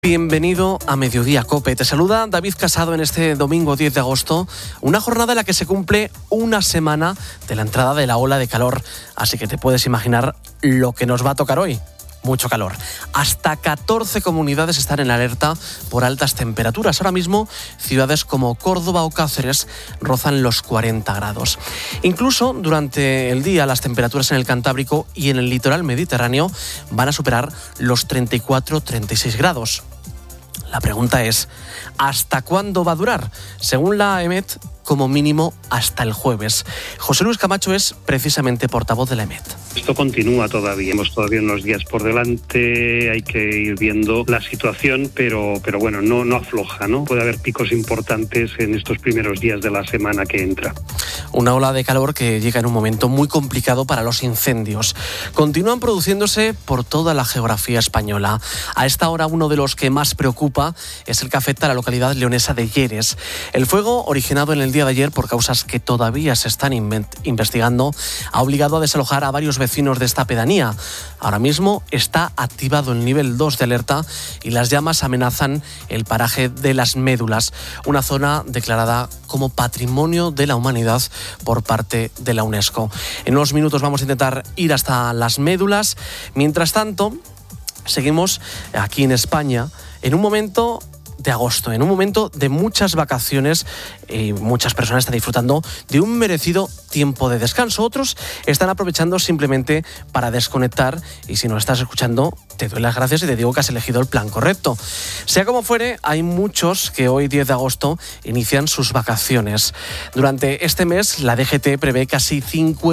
Bienvenido a Mediodía COPE. Te saluda David Casado en este domingo 10 de agosto, una jornada en la que se cumple una semana de la entrada de la ola de calor. Así que te puedes imaginar lo que nos va a tocar hoy. Mucho calor. Hasta 14 comunidades están en alerta por altas temperaturas. Ahora mismo, ciudades como Córdoba o Cáceres rozan los 40 grados. Incluso durante el día, las temperaturas en el Cantábrico y en el litoral mediterráneo van a superar los 34-36 grados. La pregunta es, ¿hasta cuándo va a durar? Según la EMET, como mínimo hasta el jueves. José Luis Camacho es precisamente portavoz de la EMET. Esto continúa todavía, hemos todavía unos días por delante, hay que ir viendo la situación, pero bueno, no afloja, ¿no? Puede haber picos importantes en estos primeros días de la semana que entra. Una ola de calor que llega en un momento muy complicado para los incendios. Continúan produciéndose por toda la geografía española. A esta hora uno de los que más preocupa es el que afecta a la localidad leonesa de Lleres. El fuego, originado en el día de ayer por causas que todavía se están investigando, ha obligado a desalojar a varios vecinos de esta pedanía. Ahora mismo está activado el nivel 2 de alerta y las llamas amenazan el paraje de Las Médulas, una zona declarada como Patrimonio de la Humanidad por parte de la UNESCO. En unos minutos vamos a intentar ir hasta Las Médulas. Mientras tanto, seguimos aquí en España en un momento de agosto, en un momento de muchas vacaciones, y muchas personas están disfrutando de un merecido tiempo de descanso. Otros están aprovechando simplemente para desconectar, y si nos estás escuchando, te doy las gracias y te digo que has elegido el plan correcto. Sea como fuere, hay muchos que hoy, 10 de agosto, inician sus vacaciones. Durante este mes, la DGT prevé casi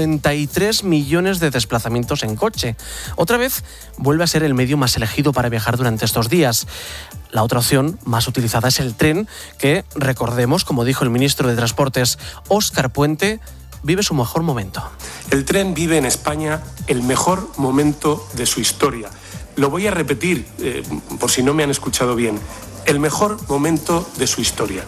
53 millones de desplazamientos en coche. Otra vez, vuelve a ser el medio más elegido para viajar durante estos días. La otra opción más utilizada es el tren, que, recordemos, como dijo el ministro de Transportes, Óscar Puente, vive su mejor momento. El tren vive en España el mejor momento de su historia. Lo voy a repetir, por si no me han escuchado bien. El mejor momento de su historia.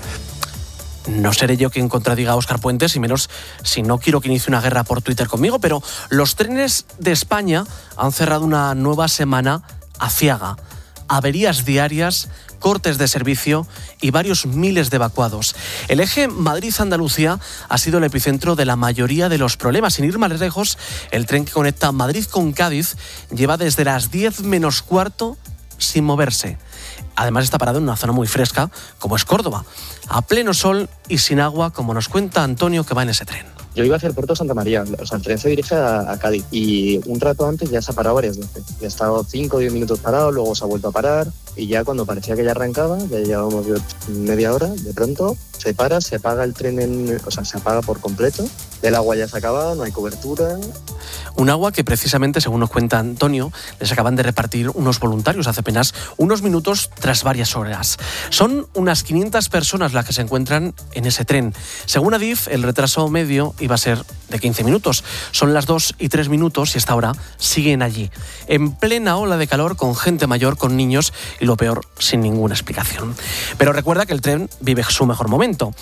No seré yo quien contradiga a Óscar Puentes, y menos si no quiero que inicie una guerra por Twitter conmigo, pero los trenes de España han cerrado una nueva semana aciaga. Averías diarias, cortes de servicio y varios miles de evacuados. El eje Madrid-Andalucía ha sido el epicentro de la mayoría de los problemas. Sin ir más lejos, el tren que conecta Madrid con Cádiz lleva desde las 10 menos cuarto sin moverse. Además está parado en una zona muy fresca, como es Córdoba, a pleno sol y sin agua, como nos cuenta Antonio, que va en ese tren. Yo iba hacia el puerto de Santa María, o sea, el tren se dirige a Cádiz, y un rato antes ya se ha parado varias veces. Ya ha estado 5 o 10 minutos parado, luego se ha vuelto a parar, y ya cuando parecía que ya arrancaba, ya llevábamos media hora, de pronto se para, se apaga el tren, se apaga por completo. El agua ya se ha acabado, no hay cobertura. Un agua que precisamente, según nos cuenta Antonio, les acaban de repartir unos voluntarios hace apenas unos minutos tras varias horas. Son unas 500 personas las que se encuentran en ese tren. Según Adif, el retraso medio iba a ser de 15 minutos. Son las 2 y 3 minutos y hasta ahora siguen allí, en plena ola de calor, con gente mayor, con niños y, lo peor, sin ninguna explicación. Pero recuerda que el tren vive su mejor momento.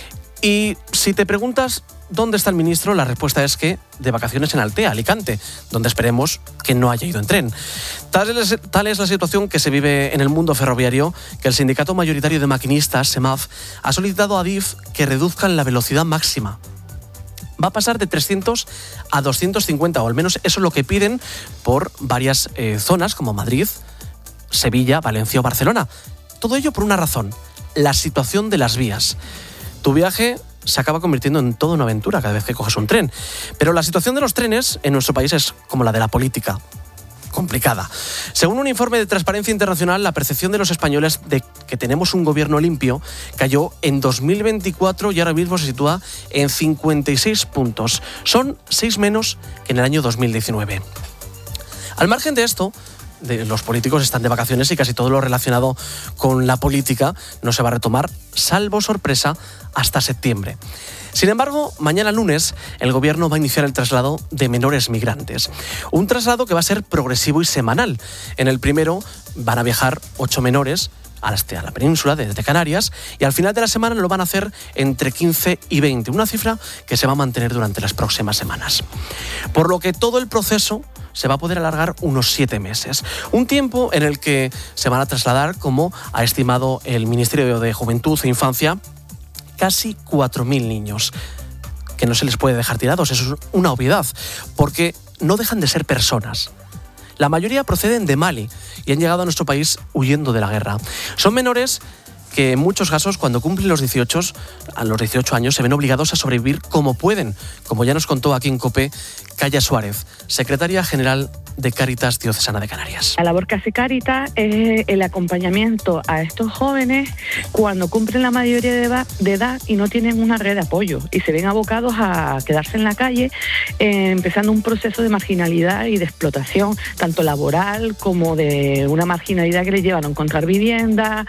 Y si te preguntas dónde está el ministro, la respuesta es que de vacaciones en Altea, Alicante, donde esperemos que no haya ido en tren. Tal es la situación que se vive en el mundo ferroviario, que el sindicato mayoritario de maquinistas, SEMAF, ha solicitado a Adif que reduzcan la velocidad máxima. Va a pasar de 300 a 250, o al menos eso es lo que piden por varias zonas, como Madrid, Sevilla, Valencia o Barcelona. Todo ello por una razón: la situación de las vías. Tu viaje se acaba convirtiendo en toda una aventura cada vez que coges un tren. Pero la situación de los trenes en nuestro país es como la de la política: complicada. Según un informe de Transparencia Internacional, la percepción de los españoles de que tenemos un gobierno limpio cayó en 2024 y ahora mismo se sitúa en 56 puntos. Son 6 menos que en el año 2019. Al margen de esto, los políticos están de vacaciones y casi todo lo relacionado con la política no se va a retomar, salvo sorpresa, hasta septiembre. Sin embargo, mañana lunes el Gobierno va a iniciar el traslado de menores migrantes. Un traslado que va a ser progresivo y semanal. En el primero van a viajar 8 menores hasta la península, desde Canarias, y al final de la semana lo van a hacer entre 15 y 20, una cifra que se va a mantener durante las próximas semanas. Por lo que todo el proceso se va a poder alargar unos 7 meses. Un tiempo en el que se van a trasladar, como ha estimado el Ministerio de Juventud e Infancia, casi 4.000 niños, que no se les puede dejar tirados. Eso es una obviedad, porque no dejan de ser personas. La mayoría proceden de Mali y han llegado a nuestro país huyendo de la guerra. Son menores que en muchos casos, cuando cumplen los 18 años, se ven obligados a sobrevivir como pueden, como ya nos contó aquí en COPE Calla Suárez, secretaria general de Cáritas Diocesana de Canarias. La labor que hace Cáritas es el acompañamiento a estos jóvenes cuando cumplen la mayoría de edad y no tienen una red de apoyo y se ven abocados a quedarse en la calle, empezando un proceso de marginalidad y de explotación, tanto laboral como de una marginalidad que les lleva a no encontrar vivienda,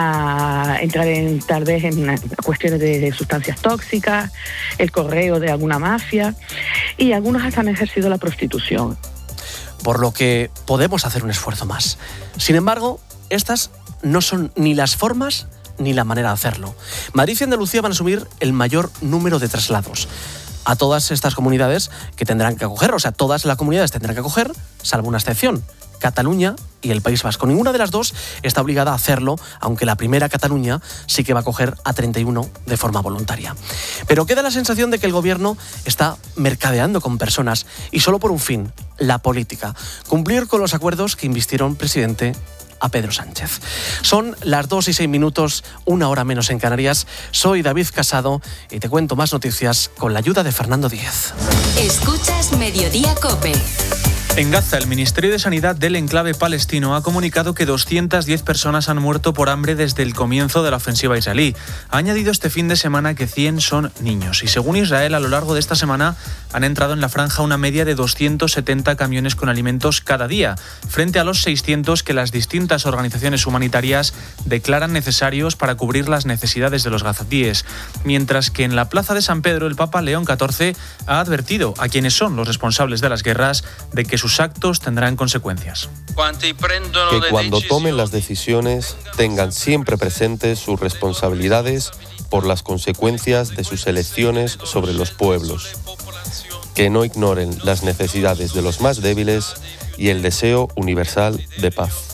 a entrar tal vez en cuestiones de sustancias tóxicas, el correo de alguna mafia, y algunos hasta han ejercido la prostitución. Por lo que podemos hacer un esfuerzo más. Sin embargo, estas no son ni las formas ni la manera de hacerlo. Madrid y Andalucía van a asumir el mayor número de traslados a todas estas comunidades que tendrán que acoger, o sea, todas las comunidades tendrán que acoger, salvo una excepción: Cataluña y el País Vasco. Ninguna de las dos está obligada a hacerlo, aunque la primera, Cataluña, sí que va a acoger a 31 de forma voluntaria. Pero queda la sensación de que el gobierno está mercadeando con personas y solo por un fin: la política. Cumplir con los acuerdos que invistieron presidente a Pedro Sánchez. Son las 2:06, 1 hora menos en Canarias. Soy David Casado y te cuento más noticias con la ayuda de Fernando Díez. Escuchas Mediodía COPE. En Gaza, el Ministerio de Sanidad del enclave palestino ha comunicado que 210 personas han muerto por hambre desde el comienzo de la ofensiva israelí. Ha añadido este fin de semana que 100 son niños. Y según Israel, a lo largo de esta semana han entrado en la franja una media de 270 camiones con alimentos cada día, frente a los 600 que las distintas organizaciones humanitarias declaran necesarios para cubrir las necesidades de los gazatíes. Mientras que en la plaza de San Pedro, el Papa León XIV ha advertido a quienes son los responsables de las guerras de que sus actos tendrán consecuencias. Que cuando tomen las decisiones tengan siempre presentes sus responsabilidades por las consecuencias de sus elecciones sobre los pueblos. Que no ignoren las necesidades de los más débiles y el deseo universal de paz.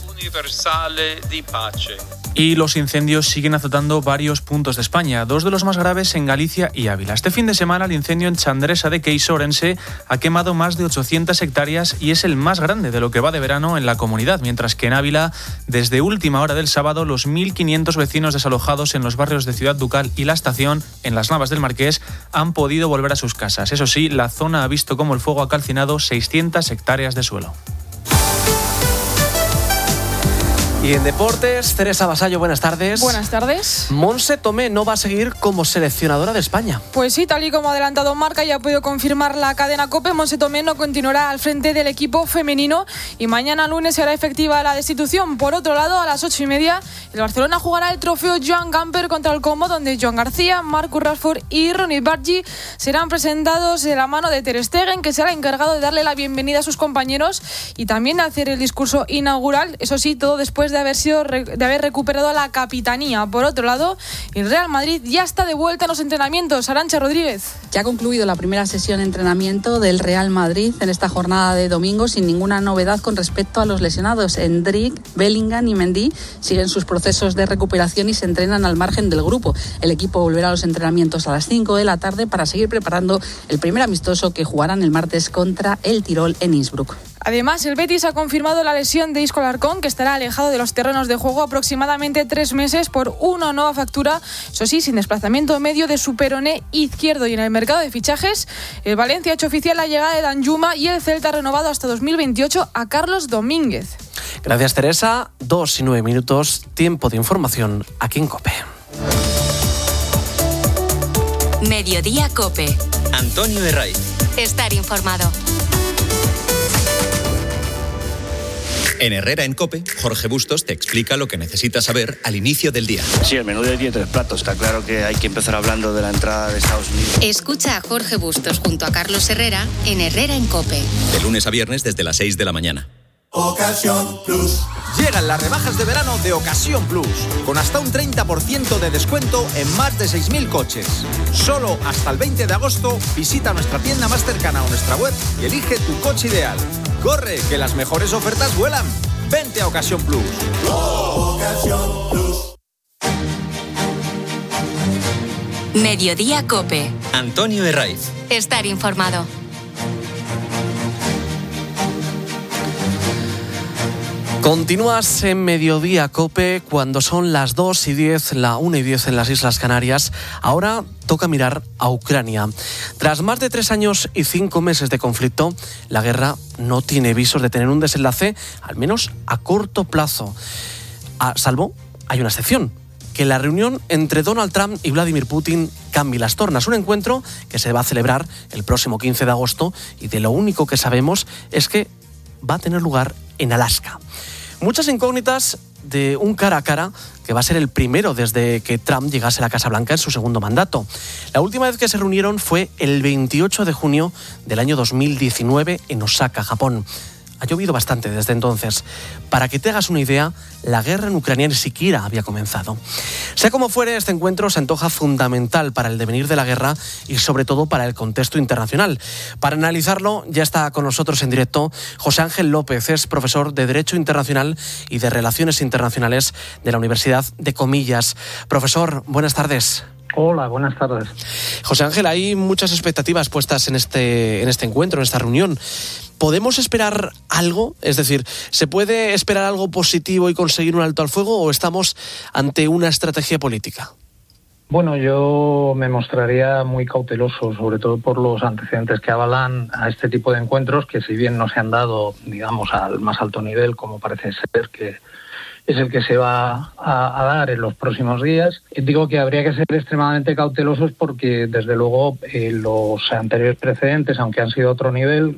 Y los incendios siguen azotando varios puntos de España, 2 de los más graves en Galicia y Ávila. Este fin de semana el incendio en Chandresa de Queixa, Orense, ha quemado más de 800 hectáreas y es el más grande de lo que va de verano en la comunidad, mientras que en Ávila, desde última hora del sábado, los 1.500 vecinos desalojados en los barrios de Ciudad Ducal y La Estación, en las Navas del Marqués, han podido volver a sus casas. Eso sí, la zona ha visto cómo el fuego ha calcinado 600 hectáreas de suelo. Y en deportes, Teresa Vasallo, buenas tardes. Buenas tardes. Montse Tomé no va a seguir como seleccionadora de España. Pues sí, tal y como ha adelantado Marca y ha podido confirmar la cadena COPE, Montse Tomé no continuará al frente del equipo femenino y mañana lunes será efectiva la destitución. Por otro lado, a las 8:30, el Barcelona jugará el trofeo Joan Gamper contra el Como, donde Joan García, Marcus Rashford y Ronnie Bargi serán presentados de la mano de Ter Stegen, que será el encargado de darle la bienvenida a sus compañeros y también de hacer el discurso inaugural. Eso sí, todo después de haber recuperado la capitanía. Por otro lado, el Real Madrid ya está de vuelta en los entrenamientos. Arantxa Rodríguez. Ya ha concluido la primera sesión de entrenamiento del Real Madrid en esta jornada de domingo, sin ninguna novedad con respecto a los lesionados. Endrick, Bellingham y Mendy siguen sus procesos de recuperación y se entrenan al margen del grupo. El equipo volverá a los entrenamientos a las 5 de la tarde para seguir preparando el primer amistoso que jugarán el martes contra el Tirol en Innsbruck. Además, el Betis ha confirmado la lesión de Isco Alarcón, que estará alejado de los terrenos de juego aproximadamente 3 meses por una nueva fractura, eso sí, sin desplazamiento medio de su peroné izquierdo. Y en el mercado de fichajes, el Valencia ha hecho oficial la llegada de Danjuma y el Celta ha renovado hasta 2028 a Carlos Domínguez. Gracias, Teresa. 2:09, tiempo de información aquí en COPE. Mediodía COPE. Antonio Herraiz. Estar informado. En Herrera en COPE, Jorge Bustos te explica lo que necesitas saber al inicio del día. Sí, el menú de hoy tiene 3 platos. Está claro que hay que empezar hablando de la entrada de Estados Unidos. Escucha a Jorge Bustos junto a Carlos Herrera en Herrera en COPE. De lunes a viernes desde las 6 de la mañana. Ocasión Plus. Llegan las rebajas de verano de Ocasión Plus, con hasta un 30% de descuento en más de 6.000 coches. Solo hasta el 20 de agosto visita nuestra tienda más cercana o nuestra web y elige tu coche ideal. ¡Corre, que las mejores ofertas vuelan! ¡Vente a Ocasión Plus! Ocasión Plus. Mediodía COPE. Antonio Herraiz. Estar informado. Continúas en Mediodía COPE cuando son las 2:10, la 1:10 en las Islas Canarias. Ahora toca mirar a Ucrania. Tras más de 3 años y 5 meses de conflicto, la guerra no tiene visos de tener un desenlace, al menos a corto plazo. Salvo, hay una excepción, que la reunión entre Donald Trump y Vladimir Putin cambie las tornas. Un encuentro que se va a celebrar el próximo 15 de agosto y de lo único que sabemos es que va a tener lugar en Alaska. Muchas incógnitas de un cara a cara que va a ser el primero desde que Trump llegase a la Casa Blanca en su segundo mandato. La última vez que se reunieron fue el 28 de junio del año 2019 en Osaka, Japón. Ha llovido bastante desde entonces. Para que te hagas una idea, la guerra en Ucrania ni siquiera había comenzado. Sea como fuere, este encuentro se antoja fundamental para el devenir de la guerra y sobre todo para el contexto internacional. Para analizarlo, ya está con nosotros en directo José Ángel López, es profesor de Derecho Internacional y de Relaciones Internacionales de la Universidad de Comillas. Profesor, buenas tardes. Hola, buenas tardes. José Ángel, hay muchas expectativas puestas en este encuentro, en esta reunión. ¿Podemos esperar algo? Es decir, ¿se puede esperar algo positivo y conseguir un alto al fuego o estamos ante una estrategia política? Bueno, yo me mostraría muy cauteloso, sobre todo por los antecedentes que avalan a este tipo de encuentros, que si bien no se han dado, digamos, al más alto nivel, como parece ser que es el que se va a dar en los próximos días. Digo que habría que ser extremadamente cautelosos porque, desde luego, los anteriores precedentes, aunque han sido otro nivel,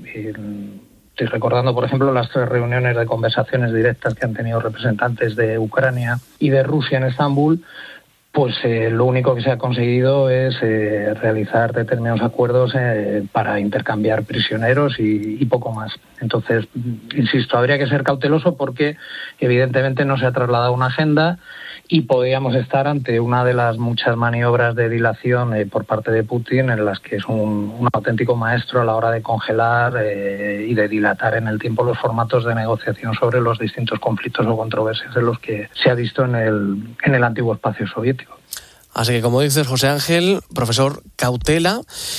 estoy recordando, por ejemplo, las 3 reuniones de conversaciones directas que han tenido representantes de Ucrania y de Rusia en Estambul, pues lo único que se ha conseguido es realizar determinados acuerdos para intercambiar prisioneros y poco más. Entonces, insisto, habría que ser cauteloso porque evidentemente no se ha trasladado una agenda y podríamos estar ante una de las muchas maniobras de dilación por parte de Putin, en las que es un auténtico maestro a la hora de congelar y de dilatar en el tiempo los formatos de negociación sobre los distintos conflictos o controversias en los que se ha visto en el antiguo espacio soviético. Así que, como dices, José Ángel, profesor, cautela.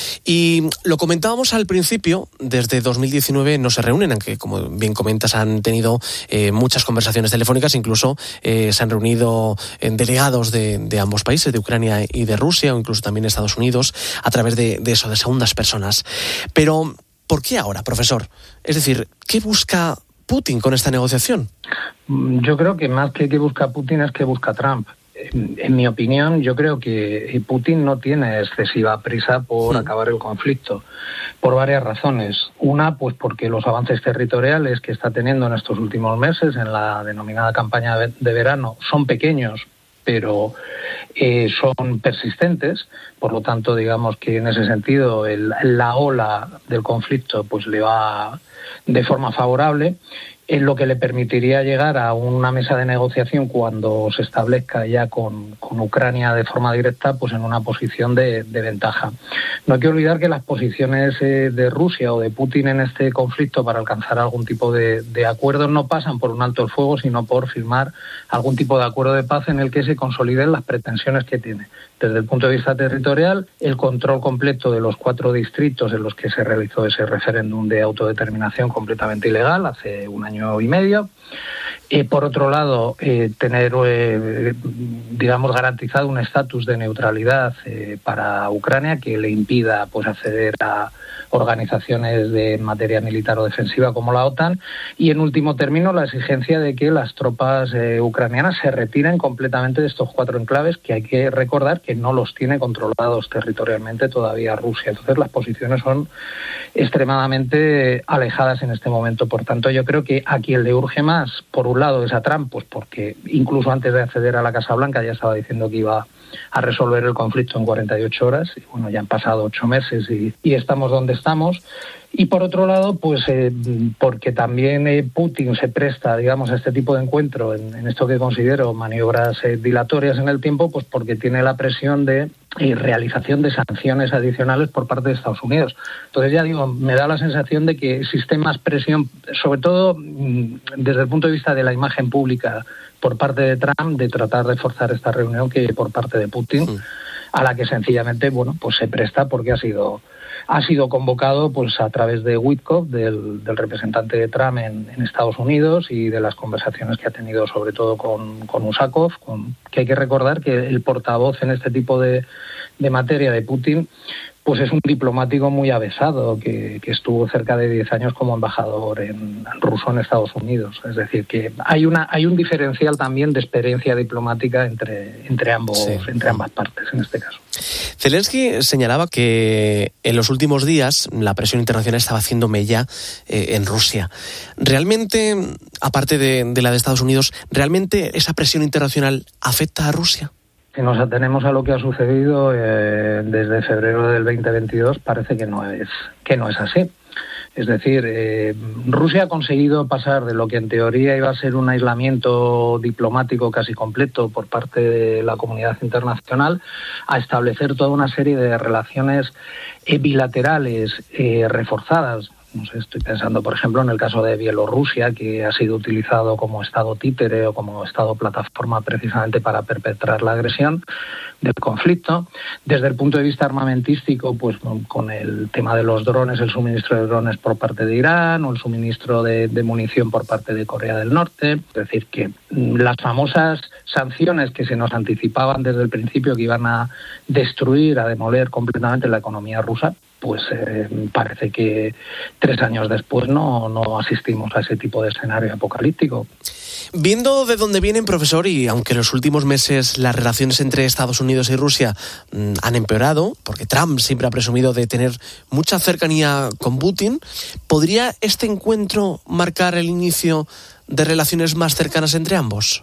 Y lo comentábamos al principio, desde 2019 no se reúnen, aunque, como bien comentas, han tenido muchas conversaciones telefónicas, incluso se han reunido delegados de ambos países, de Ucrania y de Rusia, o incluso también Estados Unidos, a través de segundas personas. Pero, ¿por qué ahora, profesor? Es decir, ¿qué busca Putin con esta negociación? Yo creo que más que busca Putin es que busca Trump. En mi opinión, yo creo que Putin no tiene excesiva prisa por acabar el conflicto, por varias razones. Una, pues porque los avances territoriales que está teniendo en estos últimos meses, en la denominada campaña de verano, son pequeños, pero son persistentes. Por lo tanto, digamos que en ese sentido la ola del conflicto pues le va de forma favorable, en lo que le permitiría llegar a una mesa de negociación cuando se establezca ya con Ucrania de forma directa, pues en una posición de ventaja. No hay que olvidar que las posiciones de Rusia o de Putin en este conflicto para alcanzar algún tipo de acuerdo no pasan por un alto el fuego, sino por firmar algún tipo de acuerdo de paz en el que se consoliden las pretensiones que tiene. Desde el punto de vista territorial, el control completo de los 4 distritos en los que se realizó ese referéndum de autodeterminación completamente ilegal hace un año y medio. Por otro lado, tener, digamos, garantizado un estatus de neutralidad para Ucrania que le impida pues acceder a organizaciones de materia militar o defensiva como la OTAN, y en último término la exigencia de que las tropas ucranianas se retiren completamente de estos 4 enclaves, que hay que recordar que no los tiene controlados territorialmente todavía Rusia. Entonces las posiciones son extremadamente alejadas en este momento. Por tanto, yo creo que a quien le urge más, por un lado, es a Trump, pues porque incluso antes de acceder a la Casa Blanca ya estaba diciendo que iba a resolver el conflicto en 48 horas, y bueno, ya han pasado 8 meses y estamos donde donde estamos. Y por otro lado, pues porque también Putin se presta, digamos, a este tipo de encuentro, en esto que considero maniobras dilatorias en el tiempo, pues porque tiene la presión de realización de sanciones adicionales por parte de Estados Unidos. Entonces, ya digo, me da la sensación de que existe más presión, sobre todo desde el punto de vista de la imagen pública por parte de Trump, de tratar de forzar esta reunión, que por parte de Putin, a la que sencillamente, bueno, pues se presta porque ha sido convocado pues a través de Witkoff, del representante de Trump en Estados Unidos, y de las conversaciones que ha tenido sobre todo con Usakov, que hay que recordar que el portavoz en este tipo de materia de Putin pues es un diplomático muy avesado que estuvo cerca de 10 años como embajador ruso en Estados Unidos. Es decir, que hay un diferencial también de experiencia diplomática entre ambas partes en este caso. Zelensky señalaba que en los últimos días la presión internacional estaba haciendo mella en Rusia. ¿Realmente, aparte de la de Estados Unidos, realmente esa presión internacional afecta a Rusia? Si nos atenemos a lo que ha sucedido desde febrero del 2022, parece que no es así. Es decir, Rusia ha conseguido pasar de lo que en teoría iba a ser un aislamiento diplomático casi completo por parte de la comunidad internacional a establecer toda una serie de relaciones bilaterales reforzadas. No sé, estoy pensando, por ejemplo, en el caso de Bielorrusia, que ha sido utilizado como estado títere o como estado plataforma precisamente para perpetrar la agresión del conflicto. Desde el punto de vista armamentístico, pues con el tema de los drones, el suministro de drones por parte de Irán o el suministro de munición por parte de Corea del Norte. Es decir, que las famosas sanciones que se nos anticipaban desde el principio que iban a destruir, a demoler completamente la economía rusa, pues parece que 3 años después no asistimos a ese tipo de escenario apocalíptico. Viendo de dónde vienen, profesor, y aunque en los últimos meses las relaciones entre Estados Unidos y Rusia han empeorado, porque Trump siempre ha presumido de tener mucha cercanía con Putin, ¿podría este encuentro marcar el inicio de relaciones más cercanas entre ambos?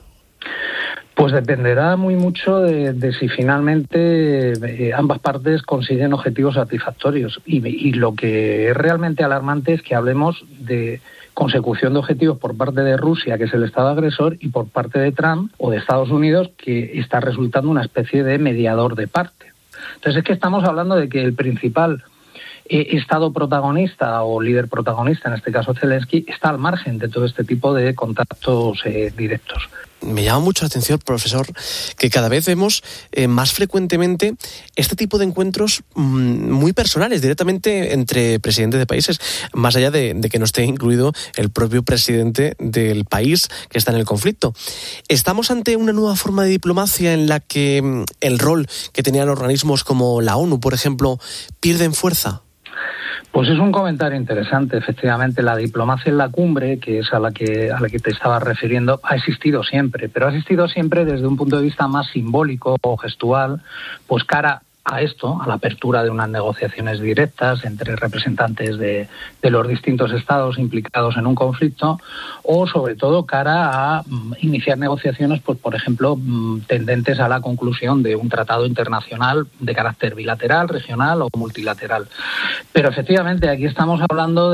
Pues dependerá muy mucho de si finalmente ambas partes consiguen objetivos satisfactorios. Y lo que es realmente alarmante es que hablemos de consecución de objetivos por parte de Rusia, que es el Estado agresor, y por parte de Trump o de Estados Unidos, que está resultando una especie de mediador de parte. Entonces es que estamos hablando de que el principal Estado protagonista o líder protagonista, en este caso Zelensky, está al margen de todo este tipo de contactos directos. Me llama mucho la atención, profesor, que cada vez vemos más frecuentemente este tipo de encuentros muy personales, directamente entre presidentes de países, más allá de que no esté incluido el propio presidente del país que está en el conflicto. ¿Estamos ante una nueva forma de diplomacia en la que el rol que tenían organismos como la ONU, por ejemplo, pierden fuerza? Pues es un comentario interesante. Efectivamente, la diplomacia en la cumbre, que es a la que te estabas refiriendo, ha existido siempre, pero ha existido siempre desde un punto de vista más simbólico o gestual, pues cara a esto, a la apertura de unas negociaciones directas entre representantes de los distintos estados implicados en un conflicto, o sobre todo cara a iniciar negociaciones, pues por ejemplo, tendentes a la conclusión de un tratado internacional de carácter bilateral, regional o multilateral. Pero efectivamente aquí estamos hablando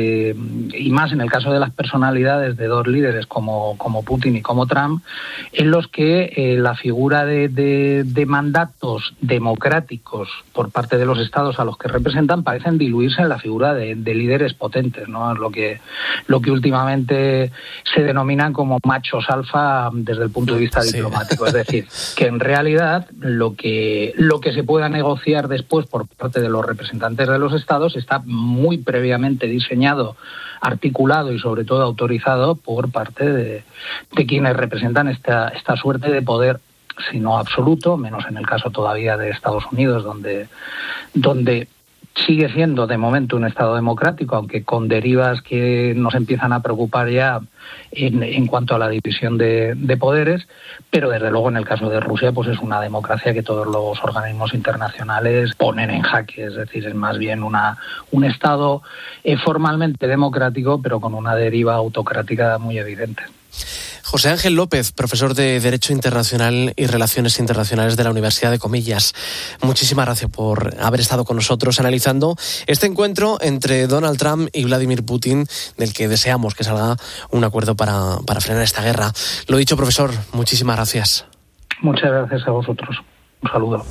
y más en el caso de las personalidades de dos líderes como Putin y como Trump, en los que la figura de mandatos democráticos por parte de los estados a los que representan parecen diluirse en la figura de líderes potentes, ¿no? Lo que últimamente se denominan como machos alfa desde el punto de vista diplomático. Es decir, que en realidad lo que se pueda negociar después por parte de los representantes de los estados está muy previamente diseñado, articulado y sobre todo autorizado por parte de quienes representan esta suerte de poder, si no absoluto, menos en el caso todavía de Estados Unidos, donde sigue siendo de momento un Estado democrático, aunque con derivas que nos empiezan a preocupar ya en cuanto a la división de poderes, pero desde luego en el caso de Rusia pues es una democracia que todos los organismos internacionales ponen en jaque. Es decir, es más bien un Estado formalmente democrático, pero con una deriva autocrática muy evidente. José Ángel López, profesor de Derecho Internacional y Relaciones Internacionales de la Universidad de Comillas. Muchísimas gracias por haber estado con nosotros analizando este encuentro entre Donald Trump y Vladimir Putin, del que deseamos que salga un acuerdo para frenar esta guerra. Lo dicho, profesor, muchísimas gracias. Muchas gracias a vosotros. Un saludo.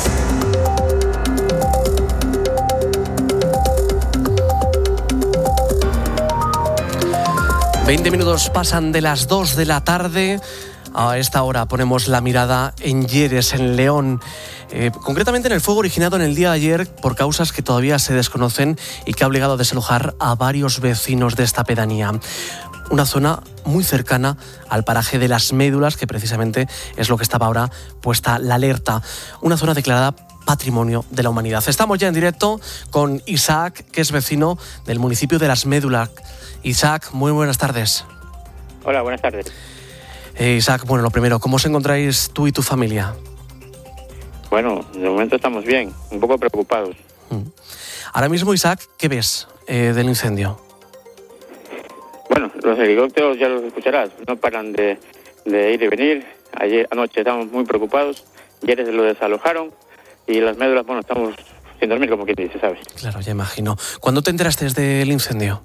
Veinte minutos pasan de las 2 de la tarde. A esta hora ponemos la mirada en Lleres, en León. Concretamente en el fuego originado en el día de ayer por causas que todavía se desconocen y que ha obligado a desalojar a varios vecinos de esta pedanía. Una zona muy cercana al paraje de Las Médulas, que precisamente es lo que estaba ahora puesta la alerta. Una zona declarada Patrimonio de la Humanidad. Estamos ya en directo con Isaac, que es vecino del municipio de Las Médulas. Isaac, muy buenas tardes. Hola, buenas tardes. Isaac, bueno, lo primero, ¿cómo os encontráis tú y tu familia? Bueno, de momento estamos bien, un poco preocupados. Ahora mismo, Isaac, ¿qué ves del incendio? Bueno, los helicópteros ya los escucharás, no paran de ir y venir. Ayer anoche estábamos muy preocupados, ayer se lo desalojaron y Las Médulas, bueno, estamos sin dormir, como quien dice, ¿sabes? Claro, ya imagino. ¿Cuándo te enteraste del incendio?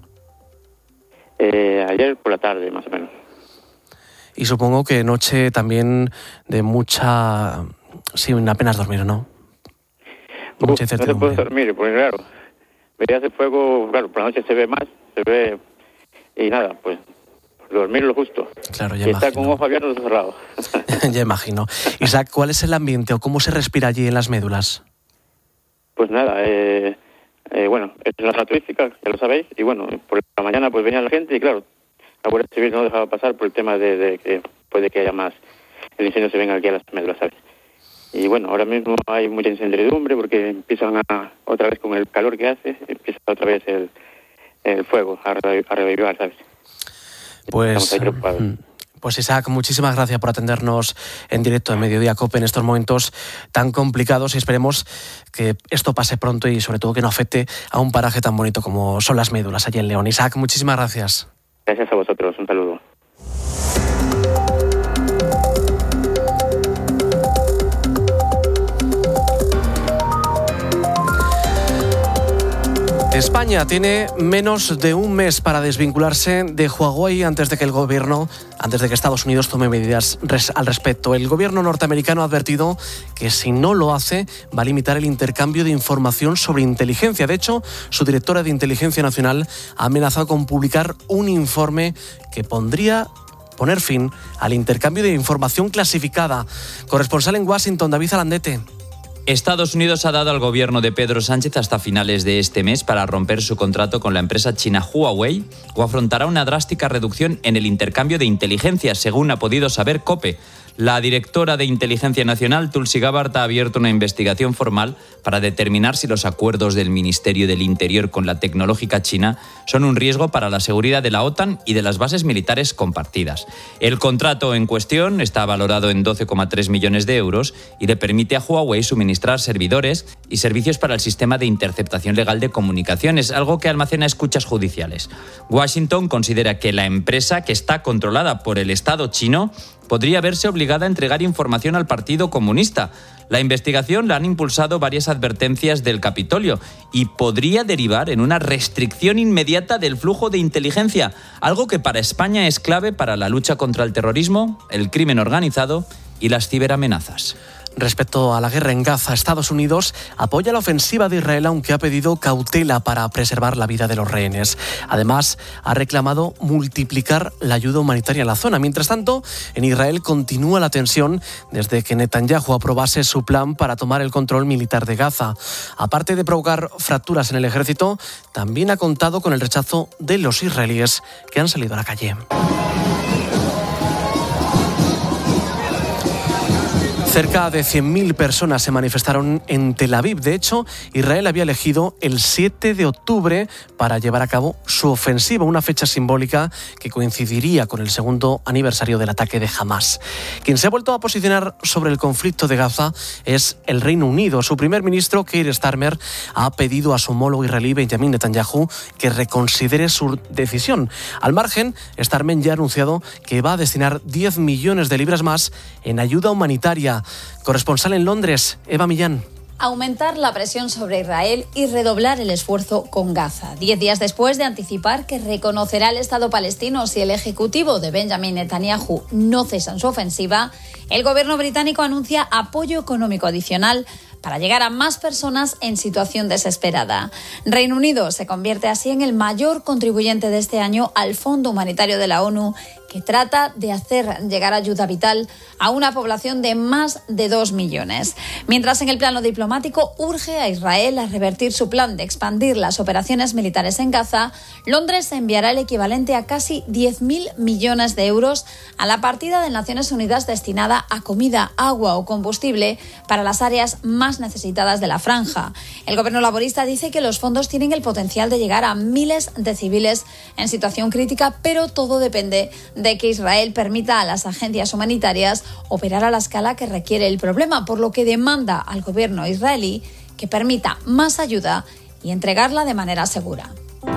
Ayer por la tarde, más o menos. Y supongo que noche también de mucha... Sí, apenas dormir, ¿no? Mucha incertidumbre. No se puede dormir, porque claro, veías el fuego, claro, por la noche se ve más, y nada, pues dormir lo justo. Claro, ya y imagino. estar con un ojo abierto o cerrado. Ya imagino. Isaac, ¿cuál es el ambiente o cómo se respira allí en Las Médulas? Pues nada, bueno, es una zona turística, ya lo sabéis, y bueno, por la mañana pues venía la gente y claro, la Guardia Civil no dejaba pasar por el tema de que puede que haya más, el incendio se venga aquí a Las Médulas, ¿sabes? Y bueno, ahora mismo hay mucha incertidumbre porque empiezan otra vez con el calor que hace, empieza otra vez el fuego a revivir, ¿sabes? Pues Isaac, muchísimas gracias por atendernos en directo en Mediodía COPE en estos momentos tan complicados y esperemos que esto pase pronto y sobre todo que no afecte a un paraje tan bonito como son Las Médulas allí en León. Isaac, muchísimas gracias. Gracias a vosotros, un saludo. España tiene menos de un mes para desvincularse de Huawei antes de que Estados Unidos tome medidas al respecto. El gobierno norteamericano ha advertido que si no lo hace va a limitar el intercambio de información sobre inteligencia. De hecho, su directora de Inteligencia Nacional ha amenazado con publicar un informe que poner fin al intercambio de información clasificada. Corresponsal en Washington, David Alandete. Estados Unidos ha dado al gobierno de Pedro Sánchez hasta finales de este mes para romper su contrato con la empresa china Huawei o afrontará una drástica reducción en el intercambio de inteligencia, según ha podido saber COPE. La directora de Inteligencia Nacional, Tulsi Gabbard, ha abierto una investigación formal para determinar si los acuerdos del Ministerio del Interior con la tecnológica china son un riesgo para la seguridad de la OTAN y de las bases militares compartidas. El contrato en cuestión está valorado en 12,3 millones de euros y le permite a Huawei suministrar servidores y servicios para el sistema de interceptación legal de comunicaciones, algo que almacena escuchas judiciales. Washington considera que la empresa, que está controlada por el Estado chino, podría verse obligada a entregar información al Partido Comunista. La investigación la han impulsado varias advertencias del Capitolio y podría derivar en una restricción inmediata del flujo de inteligencia, algo que para España es clave para la lucha contra el terrorismo, el crimen organizado y las ciberamenazas. Respecto a la guerra en Gaza, Estados Unidos apoya la ofensiva de Israel, aunque ha pedido cautela para preservar la vida de los rehenes. Además, ha reclamado multiplicar la ayuda humanitaria en la zona. Mientras tanto, en Israel continúa la tensión desde que Netanyahu aprobase su plan para tomar el control militar de Gaza. Aparte de provocar fracturas en el ejército, también ha contado con el rechazo de los israelíes que han salido a la calle. Cerca de 100.000 personas se manifestaron en Tel Aviv. De hecho, Israel había elegido el 7 de octubre para llevar a cabo su ofensiva, una fecha simbólica que coincidiría con el segundo aniversario del ataque de Hamás. Quien se ha vuelto a posicionar sobre el conflicto de Gaza es el Reino Unido. Su primer ministro, Keir Starmer, ha pedido a su homólogo israelí, Benjamin Netanyahu, que reconsidere su decisión. Al margen, Starmer ya ha anunciado que va a destinar 10 millones de libras más en ayuda humanitaria. Corresponsal en Londres, Eva Millán. Aumentar la presión sobre Israel y redoblar el esfuerzo con Gaza. 10 días después de anticipar que reconocerá el Estado palestino si el ejecutivo de Benjamin Netanyahu no cesa en su ofensiva, el gobierno británico anuncia apoyo económico adicional para llegar a más personas en situación desesperada. Reino Unido se convierte así en el mayor contribuyente de este año al Fondo Humanitario de la ONU, que trata de hacer llegar ayuda vital a una población de más de 2 millones. Mientras en el plano diplomático urge a Israel a revertir su plan de expandir las operaciones militares en Gaza, Londres enviará el equivalente a casi 10.000 millones de euros a la partida de Naciones Unidas destinada a comida, agua o combustible para las áreas más necesitadas de la franja. El gobierno laborista dice que los fondos tienen el potencial de llegar a miles de civiles en situación crítica, pero todo depende de que Israel permita a las agencias humanitarias operar a la escala que requiere el problema, por lo que demanda al gobierno israelí que permita más ayuda y entregarla de manera segura.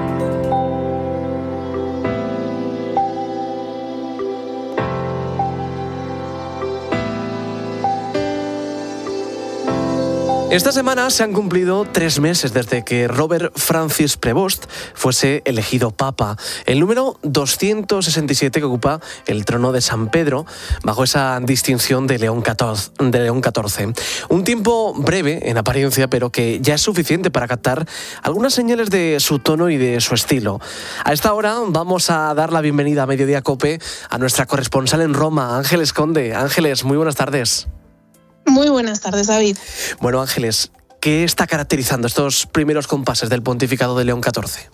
Esta semana se han cumplido 3 meses desde que Robert Francis Prevost fuese elegido papa, el número 267 que ocupa el trono de San Pedro bajo esa distinción de León XIV. Un tiempo breve en apariencia, pero que ya es suficiente para captar algunas señales de su tono y de su estilo. A esta hora vamos a dar la bienvenida a Mediodía COPE a nuestra corresponsal en Roma, Ángeles Conde. Ángeles, muy buenas tardes. Muy buenas tardes, David. Bueno, Ángeles, ¿qué está caracterizando estos primeros compases del pontificado de León XIV?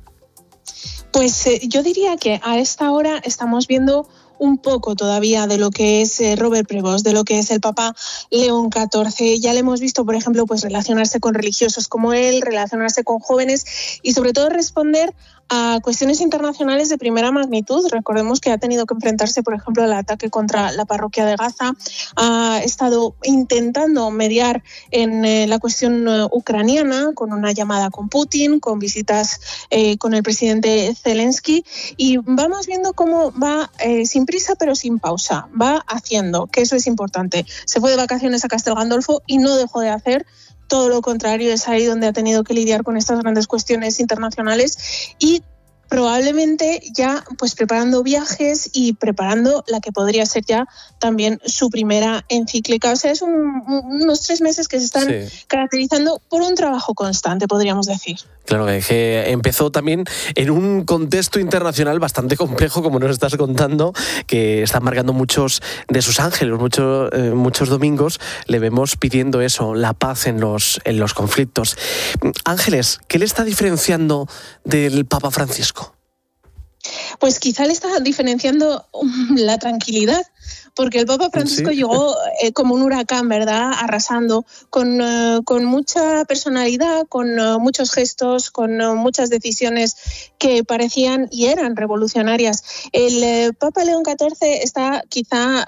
Pues yo diría que a esta hora estamos viendo un poco todavía de lo que es Robert Prevost, de lo que es el Papa León XIV. Ya le hemos visto, por ejemplo, pues relacionarse con religiosos como él, relacionarse con jóvenes y sobre todo responder a cuestiones internacionales de primera magnitud. Recordemos que ha tenido que enfrentarse, por ejemplo, al ataque contra la parroquia de Gaza. Ha estado intentando mediar en la cuestión ucraniana con una llamada con Putin, con visitas con el presidente Zelensky, y vamos viendo cómo va sin prisa pero sin pausa. Va haciendo, que eso es importante. Se fue de vacaciones a Castel Gandolfo y no dejó de hacer. Todo lo contrario, es ahí donde ha tenido que lidiar con estas grandes cuestiones internacionales y probablemente ya pues preparando viajes y preparando la que podría ser ya también su primera encíclica. O sea, es unos 3 meses que se están caracterizando por un trabajo constante, podríamos decir. Claro, que empezó también en un contexto internacional bastante complejo, como nos estás contando, que están marcando muchos de sus ángeles. Muchos domingos le vemos pidiendo eso, la paz en los conflictos. Ángeles, ¿qué le está diferenciando del Papa Francisco? Pues quizá le está diferenciando la tranquilidad, porque el Papa Francisco llegó como un huracán, ¿verdad?, arrasando, con mucha personalidad, con muchos gestos, con muchas decisiones que parecían y eran revolucionarias. El Papa León XIV está quizá,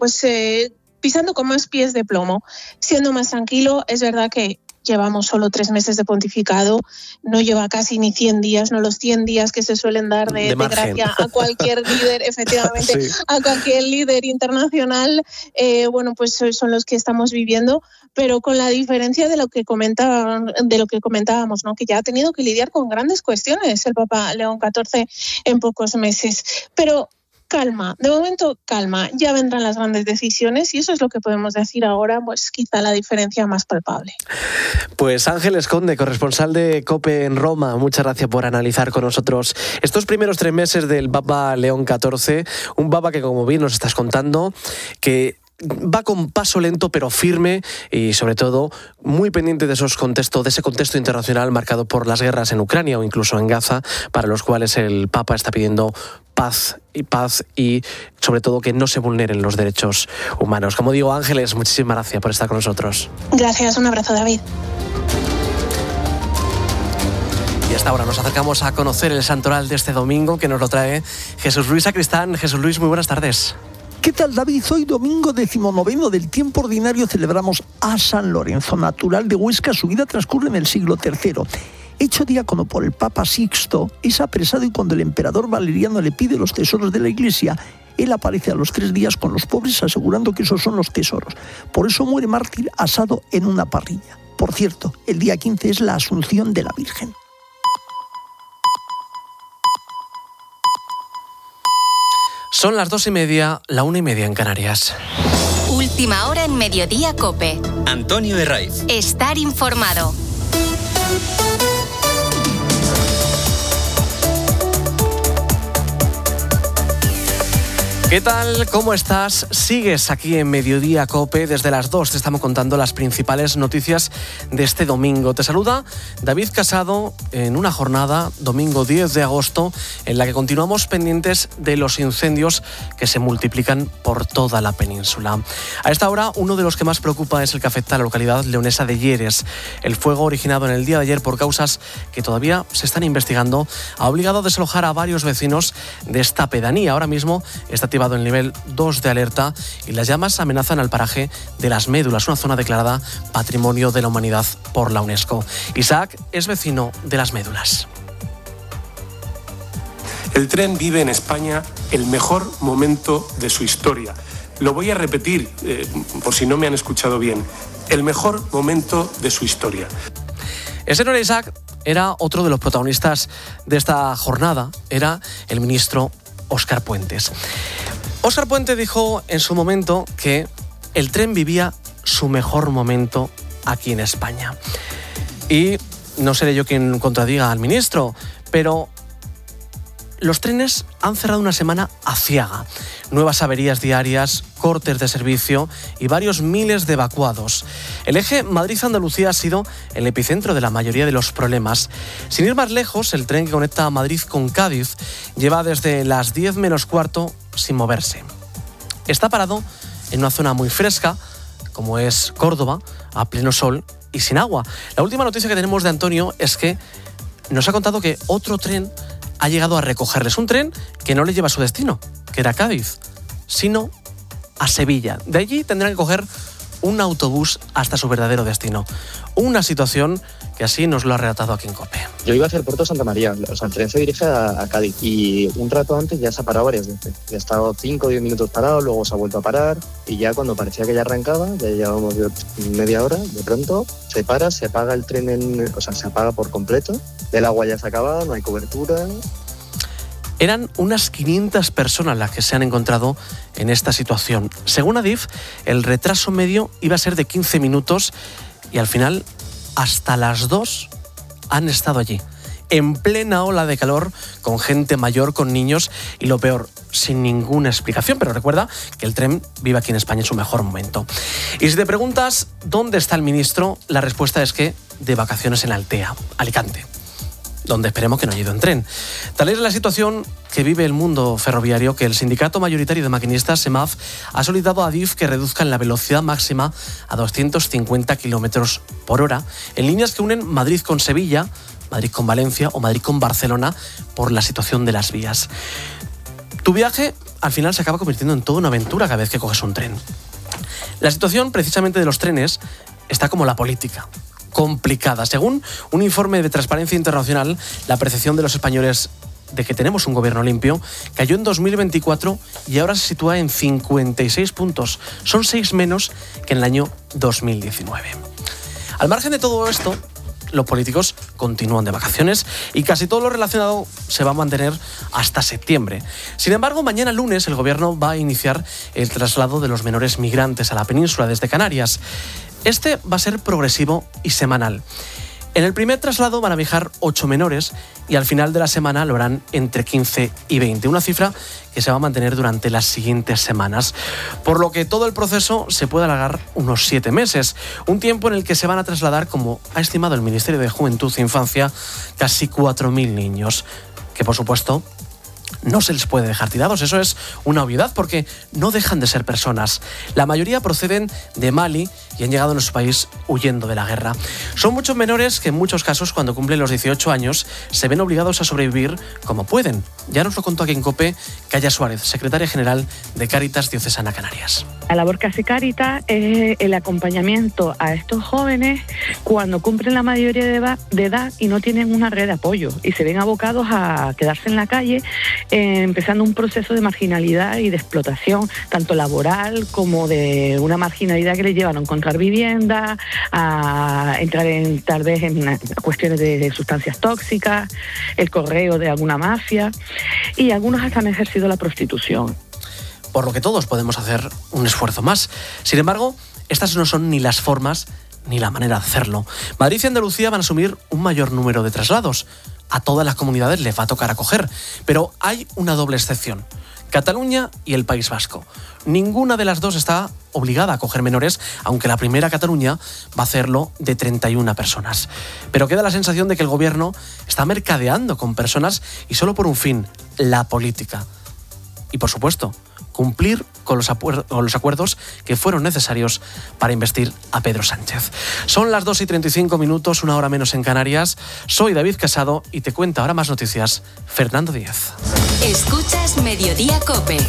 pisando con más pies de plomo, siendo más tranquilo. Es verdad que llevamos solo 3 meses de pontificado, no lleva casi ni 100 días, no los 100 días que se suelen dar de gracia a cualquier líder, efectivamente, sí, a cualquier líder internacional, pues son los que estamos viviendo, pero con la diferencia de lo que comentábamos, ¿no?, que ya ha tenido que lidiar con grandes cuestiones el Papa León XIV en pocos meses. Pero calma, de momento calma, ya vendrán las grandes decisiones y eso es lo que podemos decir ahora, pues quizá la diferencia más palpable. Pues Ángeles Conde, corresponsal de COPE en Roma, muchas gracias por analizar con nosotros estos primeros 3 meses del Papa León XIV, un Papa que, como bien nos estás contando, que va con paso lento pero firme y sobre todo muy pendiente de ese contexto internacional marcado por las guerras en Ucrania o incluso en Gaza, para los cuales el Papa está pidiendo paz y sobre todo que no se vulneren los derechos humanos. Como digo, Ángeles, muchísimas gracias por estar con nosotros. Gracias, un abrazo, David. Y hasta ahora nos acercamos a conocer el santoral de este domingo, que nos lo trae Jesús Luis Sacristán. Jesús Luis, muy buenas tardes. ¿Qué tal, David? Hoy domingo 19 del tiempo ordinario celebramos a San Lorenzo, natural de Huesca. Su vida transcurre en el siglo III. Hecho diácono por el Papa Sixto, es apresado y cuando el emperador Valeriano le pide los tesoros de la Iglesia, él aparece a los 3 días con los pobres asegurando que esos son los tesoros. Por eso muere mártir asado en una parrilla. Por cierto, el día 15 es la Asunción de la Virgen. Son las 2:30, la 1:30 en Canarias. Última hora en Mediodía COPE. Antonio Herraiz. Estar informado. ¿Qué tal? ¿Cómo estás? Sigues aquí en Mediodía COPE. Desde las 2 te estamos contando las principales noticias de este domingo. Te saluda David Casado en una jornada, domingo 10 de agosto, en la que continuamos pendientes de los incendios que se multiplican por toda la península. A esta hora, uno de los que más preocupa es el que afecta a la localidad leonesa de Lleres. El fuego, originado en el día de ayer por causas que todavía se están investigando, ha obligado a desalojar a varios vecinos de esta pedanía. Ahora mismo está activado el nivel 2 de alerta y las llamas amenazan al paraje de Las Médulas, una zona declarada Patrimonio de la Humanidad por la UNESCO. Isaac es vecino de Las Médulas. El tren vive en España el mejor momento de su historia. Lo voy a repetir, por si no me han escuchado bien. El mejor momento de su historia. Ese no era Isaac, era otro de los protagonistas de esta jornada, era el ministro Óscar Puentes. Óscar Puente dijo en su momento que el tren vivía su mejor momento aquí en España. Y no seré yo quien contradiga al ministro, pero los trenes han cerrado una semana aciaga. Nuevas averías diarias, cortes de servicio y varios miles de evacuados. El eje Madrid-Andalucía ha sido el epicentro de la mayoría de los problemas. Sin ir más lejos, el tren que conecta a Madrid con Cádiz lleva desde las 10 menos cuarto sin moverse. Está parado en una zona muy fresca, como es Córdoba, a pleno sol y sin agua. La última noticia que tenemos de Antonio es que nos ha contado que otro tren ha llegado a recogerles. Un tren que no le lleva a su destino, que era Cádiz, sino a Sevilla. De allí tendrán que coger un autobús hasta su verdadero destino. Una situación que así nos lo ha relatado aquí en COPE. Yo iba hacia el puerto de Santa María, o sea, el tren se dirige a Cádiz y un rato antes ya se ha parado varias veces. Ya ha estado 5 o 10 minutos parado, luego se ha vuelto a parar y ya cuando parecía que ya arrancaba, ya llevábamos media hora, de pronto se para, se apaga el tren, se apaga por completo, el agua ya se ha acabado, no hay cobertura. Eran unas 500 personas las que se han encontrado en esta situación. Según Adif, el retraso medio iba a ser de 15 minutos y al final hasta las 2 han estado allí, en plena ola de calor, con gente mayor, con niños y lo peor, sin ninguna explicación. Pero recuerda que el tren vive aquí en España en su mejor momento. Y si te preguntas dónde está el ministro, la respuesta es que de vacaciones en Altea, Alicante, donde esperemos que no haya ido en tren. Tal es la situación que vive el mundo ferroviario que el sindicato mayoritario de maquinistas, SEMAF, ha solicitado a Adif que reduzcan la velocidad máxima a 250 kilómetros por hora en líneas que unen Madrid con Sevilla, Madrid con Valencia o Madrid con Barcelona por la situación de las vías. Tu viaje al final se acaba convirtiendo en toda una aventura cada vez que coges un tren. La situación precisamente de los trenes está como la política, complicada. Según un informe de Transparencia Internacional, la percepción de los españoles de que tenemos un gobierno limpio cayó en 2024 y ahora se sitúa en 56 puntos. Son 6 menos que en el año 2019. Al margen de todo esto, los políticos continúan de vacaciones y casi todo lo relacionado se va a mantener hasta septiembre. Sin embargo, mañana lunes el gobierno va a iniciar el traslado de los menores migrantes a la península desde Canarias. Este va a ser progresivo y semanal. En el primer traslado van a viajar 8 menores y al final de la semana lo harán entre 15 y 20, una cifra que se va a mantener durante las siguientes semanas, por lo que todo el proceso se puede alargar unos 7 meses, un tiempo en el que se van a trasladar, como ha estimado el Ministerio de Juventud e Infancia, casi 4.000 niños, que por supuesto no se les puede dejar tirados. Eso es una obviedad porque no dejan de ser personas. La mayoría proceden de Mali y han llegado a nuestro país huyendo de la guerra. Son muchos menores que en muchos casos, cuando cumplen los 18 años, se ven obligados a sobrevivir como pueden. Ya nos lo contó aquí en COPE Calla Suárez, secretaria general de Cáritas Diocesana Canarias. La labor que hace Cáritas es el acompañamiento a estos jóvenes cuando cumplen la mayoría de edad y no tienen una red de apoyo y se ven abocados a quedarse en la calle, empezando un proceso de marginalidad y de explotación, tanto laboral como de una marginalidad que les llevan a encontrar vivienda, a entrar tal vez en cuestiones de sustancias tóxicas, el correo de alguna mafia, y algunos hasta han ejercido la prostitución. Por lo que todos podemos hacer un esfuerzo más. Sin embargo, estas no son ni las formas ni la manera de hacerlo. Madrid y Andalucía van a asumir un mayor número de traslados. A todas las comunidades les va a tocar acoger, pero hay una doble excepción: Cataluña y el País Vasco. Ninguna de las dos está obligada a acoger menores, aunque la primera, Cataluña, va a hacerlo de 31 personas. Pero queda la sensación de que el gobierno está mercadeando con personas y solo por un fin: la política. Y por supuesto, cumplir con los acuerdos que fueron necesarios para investir a Pedro Sánchez. Son las 2:35, una hora menos en Canarias. Soy David Casado y te cuenta ahora más noticias Fernando Díez. Escuchas Mediodía COPE.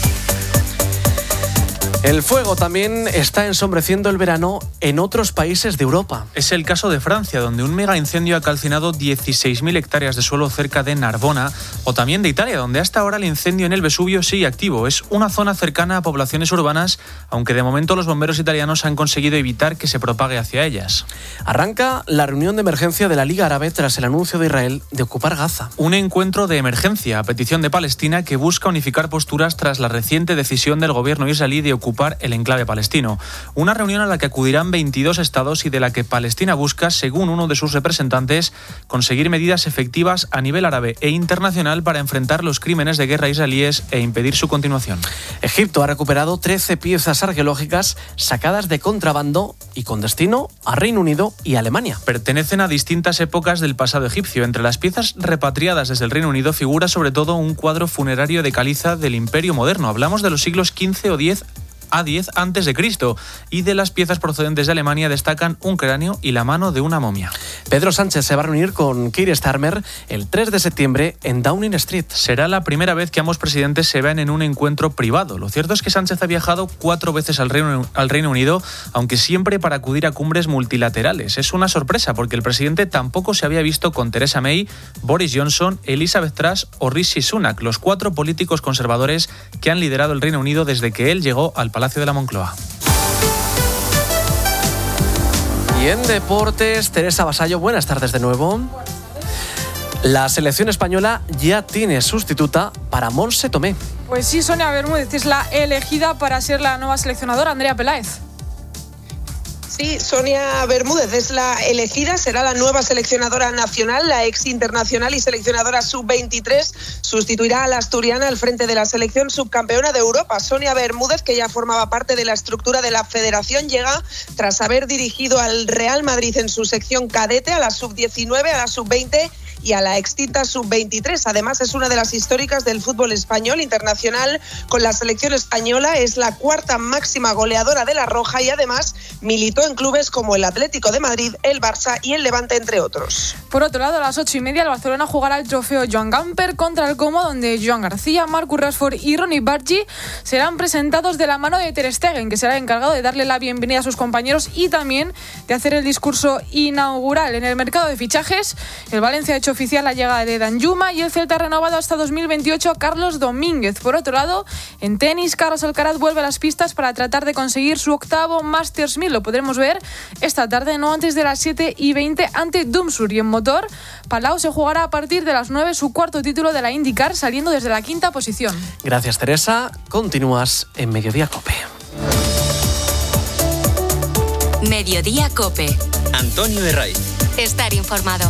El fuego también está ensombreciendo el verano en otros países de Europa. Es el caso de Francia, donde un mega incendio ha calcinado 16.000 hectáreas de suelo cerca de Narbona, o también de Italia, donde hasta ahora el incendio en el Vesubio sigue activo. Es una zona cercana a poblaciones urbanas, aunque de momento los bomberos italianos han conseguido evitar que se propague hacia ellas. Arranca la reunión de emergencia de la Liga Árabe tras el anuncio de Israel de ocupar Gaza. Un encuentro de emergencia a petición de Palestina que busca unificar posturas tras la reciente decisión del gobierno israelí de ocupar el enclave palestino. Una reunión a la que acudirán 22 estados y de la que Palestina busca, según uno de sus representantes, conseguir medidas efectivas a nivel árabe e internacional para enfrentar los crímenes de guerra israelíes e impedir su continuación. Egipto ha recuperado 13 piezas arqueológicas sacadas de contrabando y con destino a Reino Unido y Alemania. Pertenecen a distintas épocas del pasado egipcio. Entre las piezas repatriadas desde el Reino Unido figura sobre todo un cuadro funerario de caliza del Imperio Moderno. Hablamos de los siglos XV o X a10 a.C. y de las piezas procedentes de Alemania destacan un cráneo y la mano de una momia. Pedro Sánchez se va a reunir con Keir Starmer el 3 de septiembre en Downing Street. Será la primera vez que ambos presidentes se vean en un encuentro privado. Lo cierto es que Sánchez ha viajado 4 veces al Reino Unido, aunque siempre para acudir a cumbres multilaterales. Es una sorpresa porque el presidente tampoco se había visto con Theresa May, Boris Johnson, Elizabeth Truss o Rishi Sunak, los 4 políticos conservadores que han liderado el Reino Unido desde que él llegó al Palacio de la Moncloa. Y en deportes, Teresa Vasallo, buenas tardes de nuevo. La selección española ya tiene sustituta para Montse Tomé. Pues sí, Sonia Bermúdez es la elegida para ser la nueva seleccionadora, Andrea Peláez. Sí, Sonia Bermúdez es la elegida, será la nueva seleccionadora nacional, la ex internacional y seleccionadora sub-23, sustituirá a la asturiana al frente de la selección subcampeona de Europa. Sonia Bermúdez, que ya formaba parte de la estructura de la federación, llega tras haber dirigido al Real Madrid en su sección cadete, a la sub-19, a la sub-20 y a la extinta sub-23. Además, es una de las históricas del fútbol español internacional con la selección española. Es la 4ª máxima goleadora de la Roja y además militó en clubes como el Atlético de Madrid, el Barça y el Levante, entre otros. Por otro lado, a las 8:30 el Barcelona jugará el trofeo Joan Gamper contra el Como, donde Joan García, Marcus Rashford y Ronnie Bargi serán presentados de la mano de Ter Stegen, que será el encargado de darle la bienvenida a sus compañeros y también de hacer el discurso inaugural. En el mercado de fichajes, el Valencia ha hecho oficial la llegada de Danjuma y el Celta ha renovado hasta 2028 a Carlos Domínguez. Por otro lado, en tenis, Carlos Alcaraz vuelve a las pistas para tratar de conseguir su 8º Masters 1000. Lo podremos ver esta tarde, no antes de las 7:20 ante Dumsur. Y en motor, Palau se jugará a partir de las 9 su 4º título de la IndyCar, saliendo desde la 5ª posición. Gracias, Teresa. Continúas en Mediodía COPE. Mediodía COPE. Antonio Herraiz. Estar informado.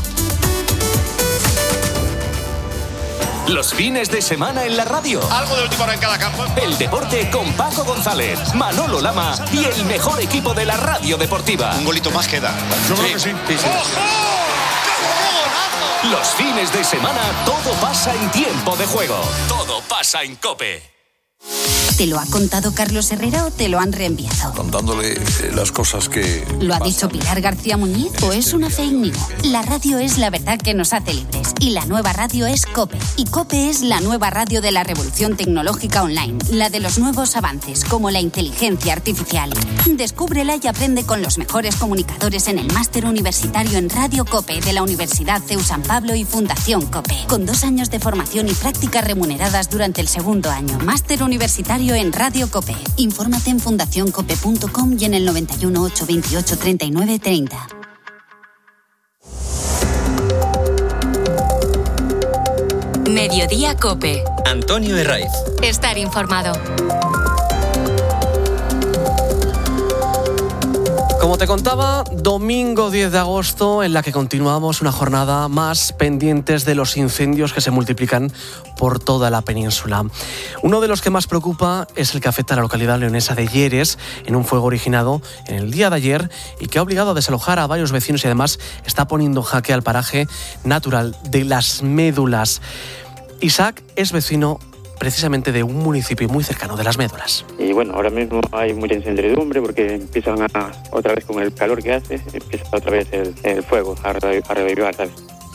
Los fines de semana en la radio. Algo de última hora en cada campo. El deporte con Paco González, Manolo Lama y el mejor equipo de la radio deportiva. Un golito más queda. Yo creo que sí. ¡Ojo! ¡Qué golazo! Los fines de semana todo pasa en Tiempo de Juego. Todo pasa en COPE. ¿Te lo ha contado Carlos Herrera o te lo han reenviado? Contándole las cosas que... ¿Lo ha dicho Pilar García Muñiz o es una fake news? La radio es la verdad que nos hace libres y la nueva radio es COPE. Y COPE es la nueva radio de la revolución tecnológica online, la de los nuevos avances como la inteligencia artificial. Descúbrela y aprende con los mejores comunicadores en el máster universitario en Radio COPE de la Universidad CEU San Pablo y Fundación COPE, con 2 años de formación y prácticas remuneradas durante el segundo año. Máster universitario en Radio COPE. Infórmate en fundacioncope.com y en el 91 828 39 30. Mediodía COPE. Antonio Herraiz. Estar informado. Como te contaba, domingo 10 de agosto, en la que continuamos una jornada más pendientes de los incendios que se multiplican por toda la península. Uno de los que más preocupa es el que afecta a la localidad leonesa de Lleres, en un fuego originado en el día de ayer y que ha obligado a desalojar a varios vecinos y además está poniendo en jaque al paraje natural de Las Médulas. Isaac es vecino precisamente de un municipio muy cercano de Las Médulas. Y bueno, ahora mismo hay mucha incertidumbre porque empiezan otra vez con el calor que hace, empieza otra vez el fuego a revivir, ¿sabes?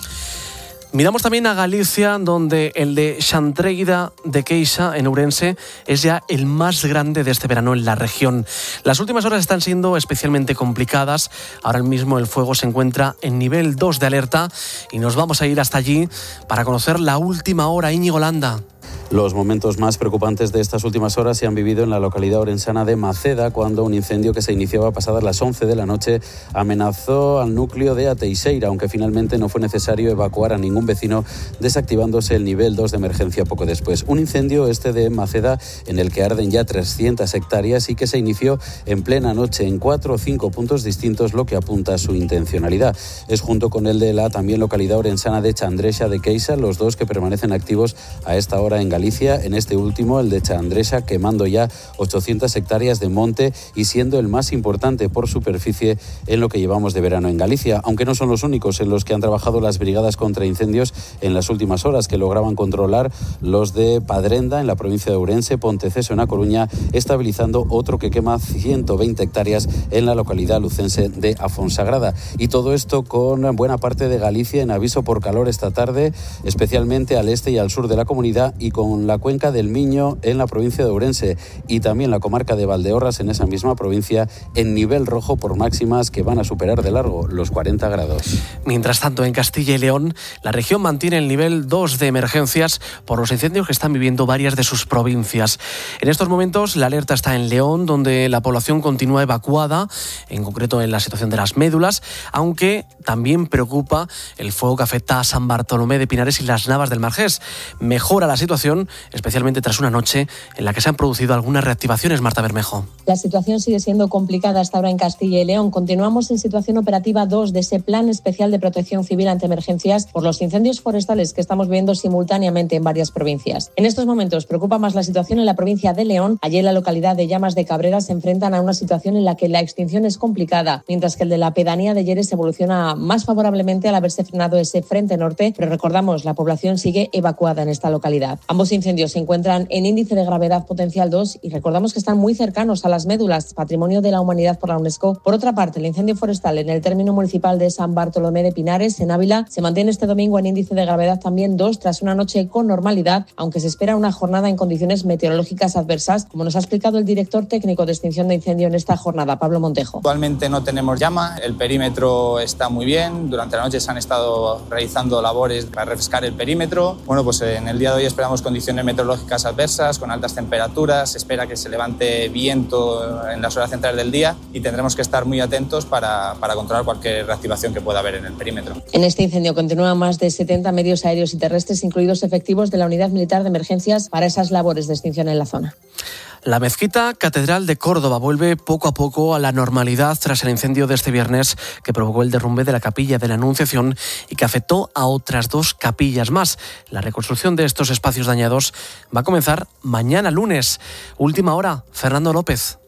Miramos también a Galicia, donde el de Xantreguida de Queixa, en Ourense, es ya el más grande de este verano en la región. Las últimas horas están siendo especialmente complicadas. Ahora mismo el fuego se encuentra en nivel 2 de alerta y nos vamos a ir hasta allí para conocer la última hora. Íñigo Landa. Los momentos más preocupantes de estas últimas horas se han vivido en la localidad orensana de Maceda, cuando un incendio que se iniciaba pasadas las 11 de la noche amenazó al núcleo de Ateixeira, aunque finalmente no fue necesario evacuar a ningún vecino, desactivándose el nivel 2 de emergencia poco después. Un incendio este de Maceda en el que arden ya 300 hectáreas y que se inició en plena noche en 4 o 5 puntos distintos, lo que apunta a su intencionalidad. Es junto con el de la también localidad orensana de Chandrexa de Queixa, los dos que permanecen activos a esta hora en Galicia, en este último, el de Chandrexa, quemando ya 800 hectáreas de monte y siendo el más importante por superficie en lo que llevamos de verano en Galicia, aunque no son los únicos en los que han trabajado las brigadas contra incendios en las últimas horas, que lograban controlar los de Padrenda en la provincia de Ourense, Ponteceso en A Coruña, estabilizando otro que quema 120 hectáreas en la localidad lucense de Afonsagrada. Y todo esto con buena parte de Galicia en aviso por calor esta tarde, especialmente al este y al sur de la comunidad, y con la cuenca del Miño en la provincia de Ourense y también la comarca de Valdeorras en esa misma provincia en nivel rojo por máximas que van a superar de largo los 40 grados. Mientras tanto, en Castilla y León, la región mantiene el nivel 2 de emergencias por los incendios que están viviendo varias de sus provincias. En estos momentos, la alerta está en León, donde la población continúa evacuada, en concreto en la situación de Las Médulas, aunque también preocupa el fuego que afecta a San Bartolomé de Pinares y Las Navas del Margés. Mejora la situación, especialmente tras una noche en la que se han producido algunas reactivaciones. Marta Bermejo. La situación sigue siendo complicada hasta ahora en Castilla y León. Continuamos en situación operativa 2 de ese plan especial de protección civil ante emergencias por los incendios forestales que estamos viendo simultáneamente en varias provincias. En estos momentos preocupa más la situación en la provincia de León. Allí en la localidad de Llamas de Cabrera se enfrentan a una situación en la que la extinción es complicada, mientras que el de la pedanía de Lleres evoluciona más favorablemente al haberse frenado ese frente norte, pero recordamos, la población sigue evacuada en esta localidad. Ambos incendios se encuentran en índice de gravedad potencial 2 y recordamos que están muy cercanos a Las Médulas, Patrimonio de la Humanidad por la UNESCO. Por otra parte, el incendio forestal en el término municipal de San Bartolomé de Pinares, en Ávila, se mantiene este domingo en índice de gravedad también 2 tras una noche con normalidad, aunque se espera una jornada en condiciones meteorológicas adversas, como nos ha explicado el director técnico de extinción de incendio en esta jornada, Pablo Montejo. Actualmente no tenemos llama, el perímetro está muy bien, durante la noche se han estado realizando labores para refrescar el perímetro. Bueno, pues en el día de hoy esperamos condiciones meteorológicas adversas, con altas temperaturas, se espera que se levante viento en las horas centrales del día y tendremos que estar muy atentos para controlar cualquier reactivación que pueda haber en el perímetro. En este incendio continúan más de 70 medios aéreos y terrestres, incluidos efectivos de la Unidad Militar de Emergencias para esas labores de extinción en la zona. La mezquita Catedral de Córdoba vuelve poco a poco a la normalidad tras el incendio de este viernes que provocó el derrumbe de la capilla de la Anunciación y que afectó a otras 2 capillas más. La reconstrucción de estos espacios dañados va a comenzar mañana lunes. Última hora, Fernando López.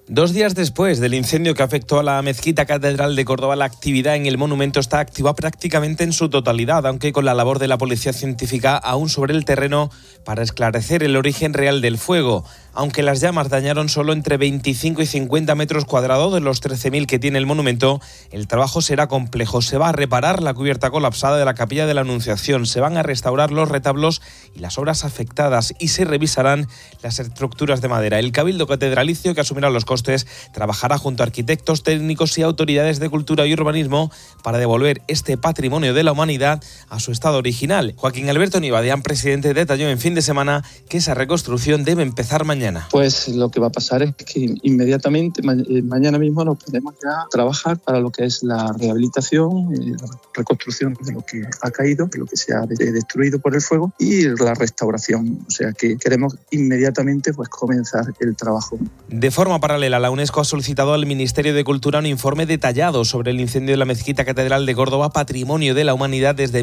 2 días después del incendio que afectó a la Mezquita Catedral de Córdoba, la actividad en el monumento está activa prácticamente en su totalidad, aunque con la labor de la policía científica aún sobre el terreno para esclarecer el origen real del fuego. Aunque las llamas dañaron solo entre 25 y 50 metros cuadrados de los 13.000 que tiene el monumento, el trabajo será complejo. Se va a reparar la cubierta colapsada de la Capilla de la Anunciación, se van a restaurar los retablos y las obras afectadas y se revisarán las estructuras de madera. El Cabildo Catedralicio, que asumirá los costes, trabajará junto a arquitectos, técnicos y autoridades de cultura y urbanismo para devolver este patrimonio de la humanidad a su estado original. Joaquín Alberto Nivadian, presidente, detalló en fin de semana que esa reconstrucción debe empezar mañana. Pues lo que va a pasar es que inmediatamente, mañana mismo, nos podemos ya trabajar para lo que es la rehabilitación, la reconstrucción de lo que ha caído, de lo que se ha destruido por el fuego y la restauración. O sea que queremos inmediatamente pues comenzar el trabajo. De forma paralela, la UNESCO ha solicitado al Ministerio de Cultura un informe detallado sobre el incendio de la Mezquita Catedral de Córdoba, patrimonio de la humanidad desde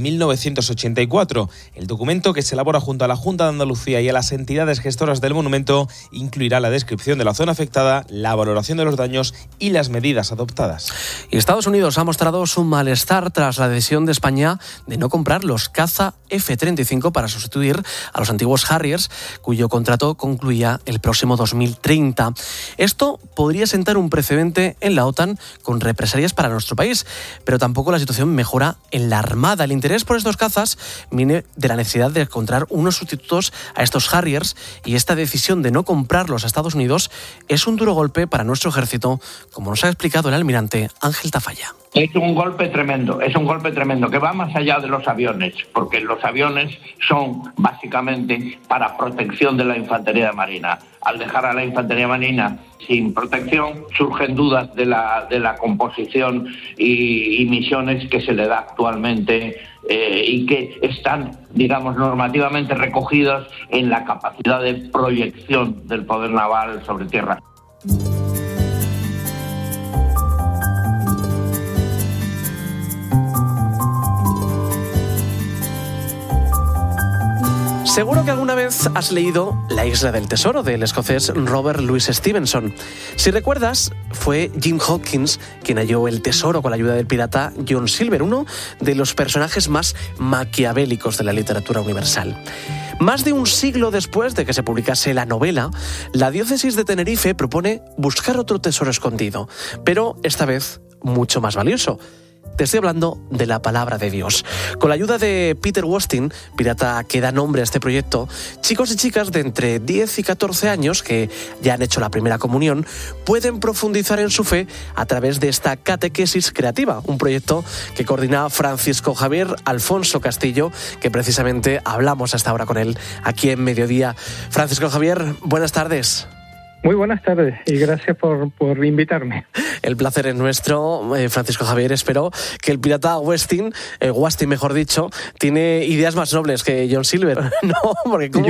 1984. El documento, que se elabora junto a la Junta de Andalucía y a las entidades gestoras del monumento, incluirá la descripción de la zona afectada, la valoración de los daños y las medidas adoptadas. Y Estados Unidos ha mostrado su malestar tras la decisión de España de no comprar los caza F-35 para sustituir a los antiguos Harriers, cuyo contrato concluía el próximo 2030. Esto podría sentar un precedente en la OTAN con represalias para nuestro país, pero tampoco la situación mejora en la Armada. El interés por estos cazas viene de la necesidad de encontrar unos sustitutos a estos Harriers, y esta decisión de no comprarlos a Estados Unidos es un duro golpe para nuestro ejército, como nos ha explicado el almirante Ángel Tafalla. Es un golpe tremendo que va más allá de los aviones, porque los aviones son básicamente para protección de la infantería marina. Al dejar a la infantería marina sin protección, surgen dudas de la composición y misiones que se le da actualmente y que están, digamos, normativamente recogidas en la capacidad de proyección del poder naval sobre tierra. Seguro que alguna vez has leído La isla del tesoro, del escocés Robert Louis Stevenson. Si recuerdas, fue Jim Hawkins quien halló el tesoro con la ayuda del pirata John Silver, uno de los personajes más maquiavélicos de la literatura universal. Más de un siglo después de que se publicase la novela, la diócesis de Tenerife propone buscar otro tesoro escondido, pero esta vez mucho más valioso. Te estoy hablando de la palabra de Dios. Con la ayuda de Peter Wostin, pirata que da nombre a este proyecto, chicos y chicas de entre 10 y 14 años que ya han hecho la primera comunión pueden profundizar en su fe a través de esta catequesis creativa, un proyecto que coordina Francisco Javier Alfonso Castillo, que precisamente hablamos hasta ahora con él aquí en Mediodía. Francisco Javier, buenas tardes. Muy buenas tardes y gracias por invitarme. El placer es nuestro, Francisco Javier. Espero que el pirata Westin mejor dicho, tiene ideas más nobles que John Silver, ¿no? Porque ¿cómo?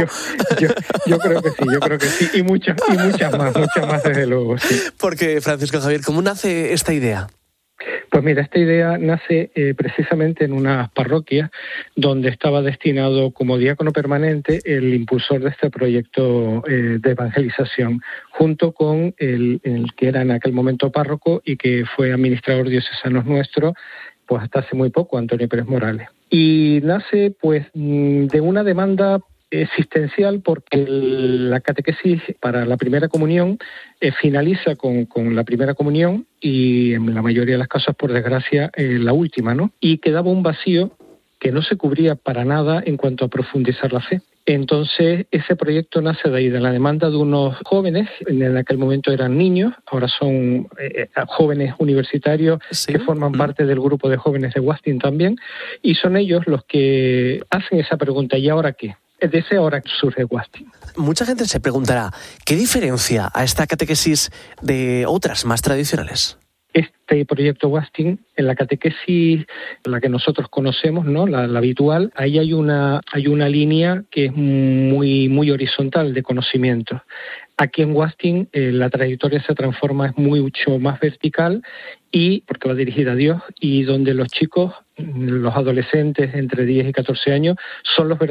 Yo creo que sí, y muchas más desde luego, sí. Porque, Francisco Javier, ¿cómo nace esta idea? Pues mira, esta idea nace precisamente en una parroquia donde estaba destinado como diácono permanente el impulsor de este proyecto de evangelización, junto con el que era en aquel momento párroco y que fue administrador diocesano nuestro, pues hasta hace muy poco, Antonio Pérez Morales. Y nace pues de una demanda existencial, porque la catequesis para la primera comunión finaliza con la primera comunión y en la mayoría de las casos, por desgracia, la última, ¿no? Y quedaba un vacío que no se cubría para nada en cuanto a profundizar la fe. Entonces, ese proyecto nace de ahí, de la demanda de unos jóvenes, en aquel momento eran niños, ahora son jóvenes universitarios, ¿sí?, que forman parte del grupo de jóvenes de Westin también, y son ellos los que hacen esa pregunta, ¿y ahora qué? De ese ahora surge Westin. Mucha gente se preguntará, ¿qué diferencia a esta catequesis de otras más tradicionales? Este proyecto Westin, en la catequesis, la que nosotros conocemos, ¿no?, la habitual, ahí hay una línea que es muy horizontal de conocimiento. Aquí en Westin la trayectoria se transforma, es mucho más vertical, y porque va dirigida a Dios, y donde los chicos, los adolescentes entre 10 y 14 años, son los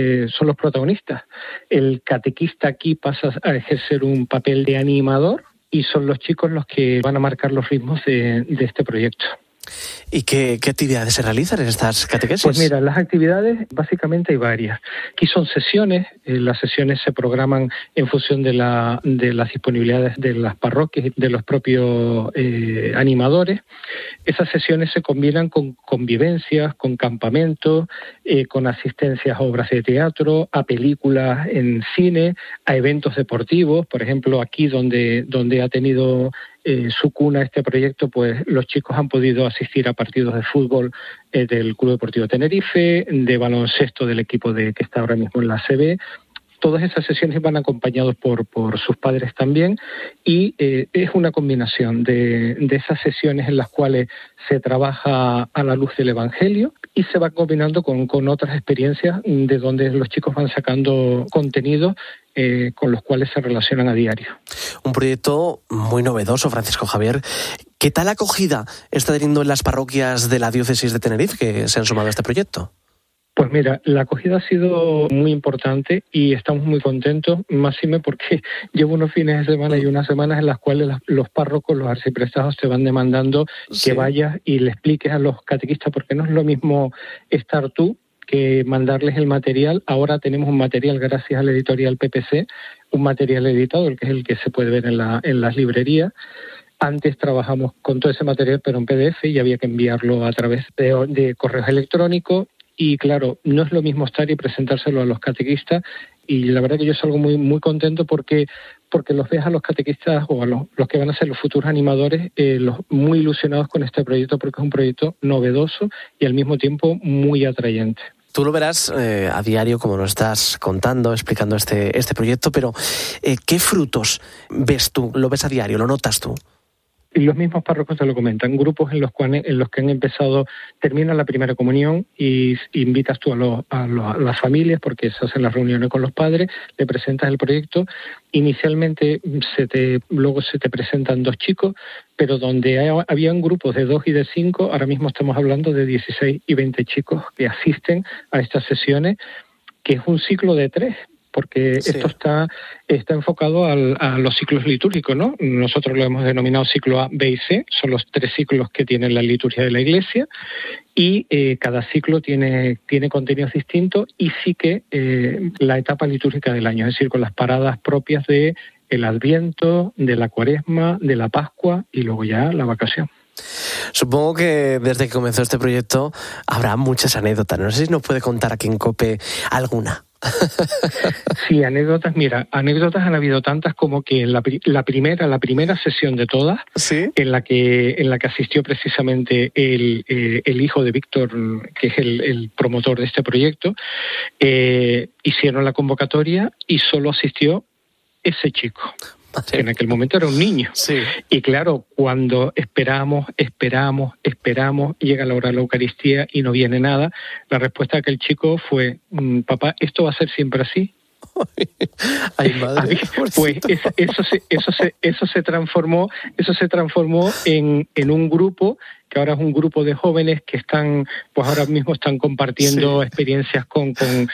protagonistas. El catequista aquí pasa a ejercer un papel de animador, y son los chicos los que van a marcar los ritmos de este proyecto. ¿Y qué actividades se realizan en estas catequesis? Pues mira, las actividades básicamente hay varias. Aquí son sesiones, las sesiones se programan en función de las disponibilidades de las parroquias y de los propios animadores. Esas sesiones se combinan con convivencias, con campamentos, con asistencias a obras de teatro, a películas en cine, a eventos deportivos. Por ejemplo, aquí donde ha tenido su cuna este proyecto, pues los chicos han podido asistir a partidos de fútbol del Club Deportivo Tenerife, de baloncesto del equipo que está ahora mismo en la ACB. Todas esas sesiones van acompañados por sus padres también, y es una combinación de esas sesiones en las cuales se trabaja a la luz del Evangelio y se va combinando con otras experiencias de donde los chicos van sacando contenido con los cuales se relacionan a diario. Un proyecto muy novedoso, Francisco Javier. ¿Qué tal acogida está teniendo en las parroquias de la diócesis de Tenerife que se han sumado a este proyecto? Pues mira, la acogida ha sido muy importante y estamos muy contentos, máxime porque llevo unos fines de semana y unas semanas en las cuales los párrocos, los arciprestados te van demandando que vayas y le expliques a los catequistas, porque no es lo mismo estar tú que mandarles el material. Ahora tenemos un material gracias a la editorial PPC, un material editado, el que es el que se puede ver en las librerías. Antes trabajamos con todo ese material pero en PDF y había que enviarlo a través de correos electrónicos. Y claro, no es lo mismo estar y presentárselo a los catequistas, y la verdad que yo salgo muy, muy contento porque los ves a los catequistas o a los que van a ser los futuros animadores muy ilusionados con este proyecto, porque es un proyecto novedoso y al mismo tiempo muy atrayente. Tú lo verás a diario, como nos estás contando, explicando este proyecto, pero ¿qué frutos ves tú? ¿Lo ves a diario? ¿Lo notas tú? Y los mismos párrocos te lo comentan, grupos en los que han empezado, termina la primera comunión y invitas tú a las familias, porque se hacen las reuniones con los padres, le presentas el proyecto. Inicialmente luego se te presentan 2 chicos, pero donde habían grupos de 2 y de 5, ahora mismo estamos hablando de 16 y 20 chicos que asisten a estas sesiones, que es un ciclo de 3. Porque esto está enfocado a los ciclos litúrgicos, ¿no? Nosotros lo hemos denominado ciclo A, B y C, son los 3 ciclos que tiene la liturgia de la Iglesia, y cada ciclo tiene contenidos distintos, y sí que la etapa litúrgica del año, es decir, con las paradas propias del Adviento, de la Cuaresma, de la Pascua y luego ya la vacación. Supongo que desde que comenzó este proyecto habrá muchas anécdotas. No sé si nos puede contar aquí en COPE alguna. Sí, anécdotas. Mira, anécdotas han habido tantas como que en la primera sesión de todas, ¿sí?, en la que asistió precisamente el hijo de Víctor, que es el promotor de este proyecto, hicieron la convocatoria y solo asistió ese chico, que en aquel momento era un niño. Sí. Y claro, cuando esperamos, llega la hora de la Eucaristía y no viene nada, la respuesta de aquel chico fue: papá, ¿esto va a ser siempre así? Ay, madre. Pues eso se transformó en un grupo que ahora es un grupo de jóvenes que ahora mismo están compartiendo experiencias con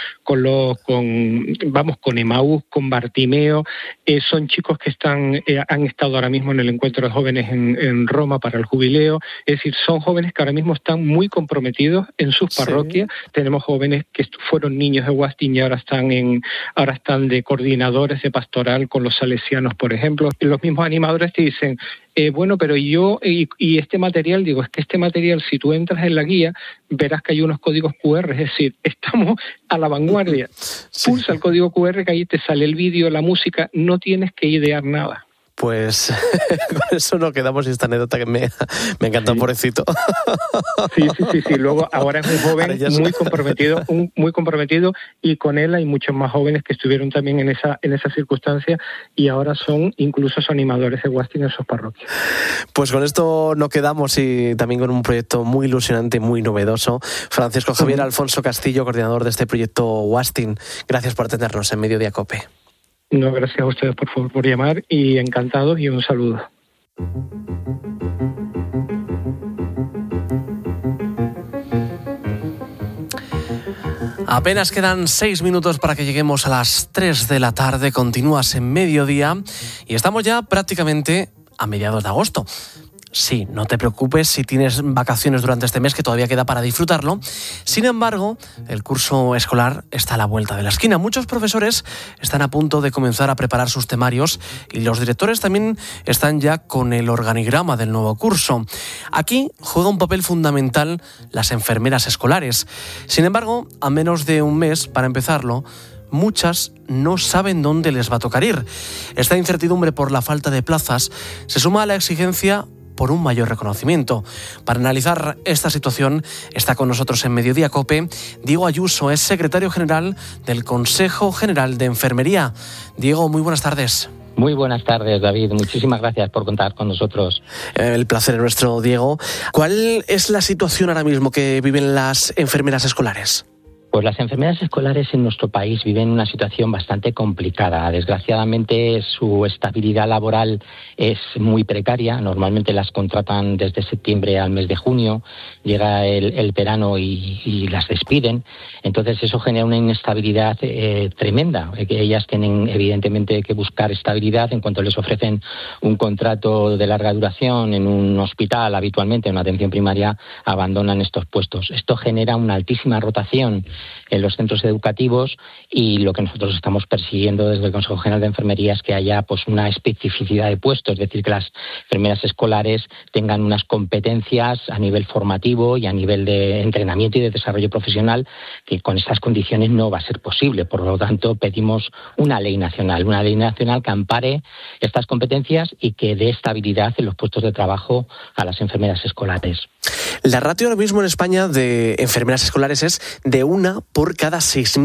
Emaús, con Bartimeo. Son chicos que han estado ahora mismo en el encuentro de jóvenes en Roma para el jubileo. Es decir, son jóvenes que ahora mismo están muy comprometidos en sus parroquias. Tenemos jóvenes que fueron niños de Guastin y ahora están de coordinadores de pastoral con los salesianos, por ejemplo. Los mismos animadores te dicen: bueno, pero yo y este material, digo, es que este material, si tú entras en la guía, verás que hay unos códigos QR, es decir, estamos a la vanguardia. Pulsa el código QR, que ahí te sale el vídeo, la música, no tienes que idear nada. Pues con eso nos quedamos, y esta anécdota que me encantó, pobrecito. Sí. Luego ahora es un joven muy comprometido, y con él hay muchos más jóvenes que estuvieron también en esa circunstancia, y ahora son incluso animadores de Guastin en sus parroquias. Pues con esto nos quedamos, y también con un proyecto muy ilusionante, muy novedoso. Francisco Javier Alfonso Castillo, coordinador de este proyecto Guastin, gracias por atendernos en Mediodía COPE. No, gracias a ustedes por llamar, y encantados, y un saludo. Apenas quedan 6 minutos para que lleguemos a las 3 de la tarde. Continúas en Mediodía y estamos ya prácticamente a mediados de agosto. Sí, no te preocupes si tienes vacaciones durante este mes, que todavía queda para disfrutarlo. Sin embargo, el curso escolar está a la vuelta de la esquina. Muchos profesores están a punto de comenzar a preparar sus temarios y los directores también están ya con el organigrama del nuevo curso. Aquí juega un papel fundamental las enfermeras escolares. Sin embargo, a menos de un mes para empezarlo, muchas no saben dónde les va a tocar ir. Esta incertidumbre por la falta de plazas se suma a la exigencia por un mayor reconocimiento. Para analizar esta situación está con nosotros en Mediodía COPE Diego Ayuso, es secretario general del Consejo General de Enfermería. Diego, muy buenas tardes. Muy buenas tardes, David. Muchísimas gracias por contar con nosotros. El placer es nuestro, Diego. ¿Cuál es la situación ahora mismo que viven las enfermeras escolares? Pues las enfermeras escolares en nuestro país viven una situación bastante complicada. Desgraciadamente, su estabilidad laboral es muy precaria. Normalmente las contratan desde septiembre al mes de junio. Llega el verano y las despiden. Entonces eso genera una inestabilidad tremenda. Ellas tienen evidentemente que buscar estabilidad. En cuanto les ofrecen un contrato de larga duración en un hospital, habitualmente en una atención primaria, abandonan estos puestos. Esto genera una altísima rotación en los centros educativos y lo que nosotros estamos persiguiendo desde el Consejo General de Enfermería es que haya pues una especificidad de puestos, es decir, que las enfermeras escolares tengan unas competencias a nivel formativo y a nivel de entrenamiento y de desarrollo profesional que con estas condiciones no va a ser posible. Por lo tanto, pedimos una ley nacional que ampare estas competencias y que dé estabilidad en los puestos de trabajo a las enfermeras escolares. La ratio ahora mismo en España de enfermeras escolares es de 1 por cada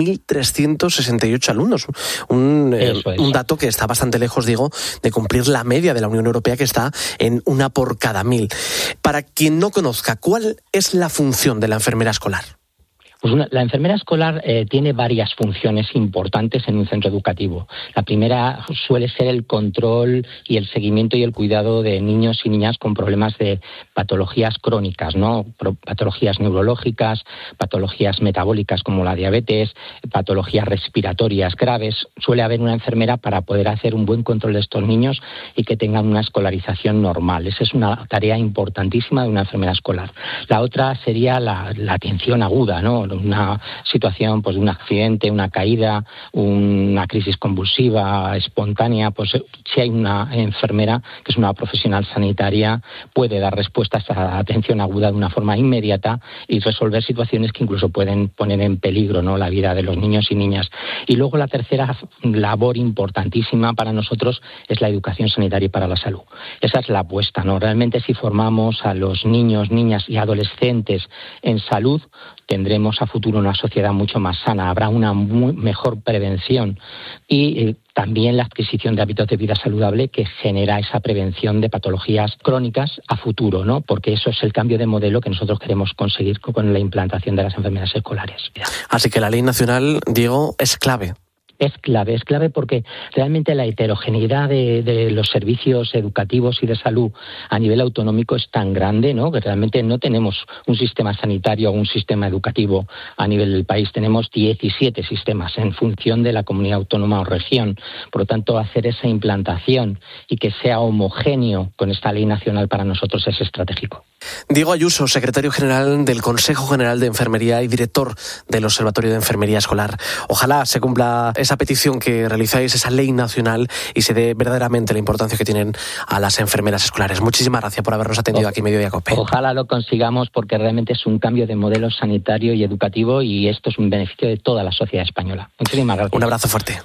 6.368 alumnos. Un dato que está bastante lejos, digo, de cumplir la media de la Unión Europea, que está en 1 por cada 1.000. Para quien no conozca, ¿cuál es la función de la enfermera escolar? Pues la enfermera escolar tiene varias funciones importantes en un centro educativo. La primera suele ser el control y el seguimiento y el cuidado de niños y niñas con problemas de patologías crónicas, ¿no? Patologías neurológicas, patologías metabólicas como la diabetes, patologías respiratorias graves. Suele haber una enfermera para poder hacer un buen control de estos niños y que tengan una escolarización normal. Esa es una tarea importantísima de una enfermera escolar. La otra sería la atención aguda, ¿no? Una situación pues de un accidente, una caída, una crisis convulsiva espontánea, pues si hay una enfermera que es una profesional sanitaria puede dar respuesta a esta atención aguda de una forma inmediata y resolver situaciones que incluso pueden poner en peligro, ¿no?, la vida de los niños y niñas. Y luego la tercera labor importantísima para nosotros es la educación sanitaria y para la salud. Esa es la apuesta, ¿no? Realmente si formamos a los niños, niñas y adolescentes en salud, tendremos a futuro una sociedad mucho más sana, habrá una mejor prevención y también la adquisición de hábitos de vida saludable que genera esa prevención de patologías crónicas a futuro, ¿no? Porque eso es el cambio de modelo que nosotros queremos conseguir con la implantación de las enfermeras escolares. Así que la ley nacional, Diego, es clave. Es clave porque realmente la heterogeneidad de los servicios educativos y de salud a nivel autonómico es tan grande, ¿no?, que realmente no tenemos un sistema sanitario o un sistema educativo a nivel del país. Tenemos 17 sistemas en función de la comunidad autónoma o región. Por lo tanto, hacer esa implantación y que sea homogéneo con esta ley nacional para nosotros es estratégico. Diego Ayuso, secretario general del Consejo General de Enfermería y director del Observatorio de Enfermería Escolar. Ojalá se cumpla esa petición que realizáis, esa ley nacional, y se dé verdaderamente la importancia que tienen a las enfermeras escolares. Muchísimas gracias por habernos atendido aquí en Mediodía COPE. Ojalá lo consigamos porque realmente es un cambio de modelo sanitario y educativo y esto es un beneficio de toda la sociedad española. Muchísimas gracias. Un abrazo fuerte.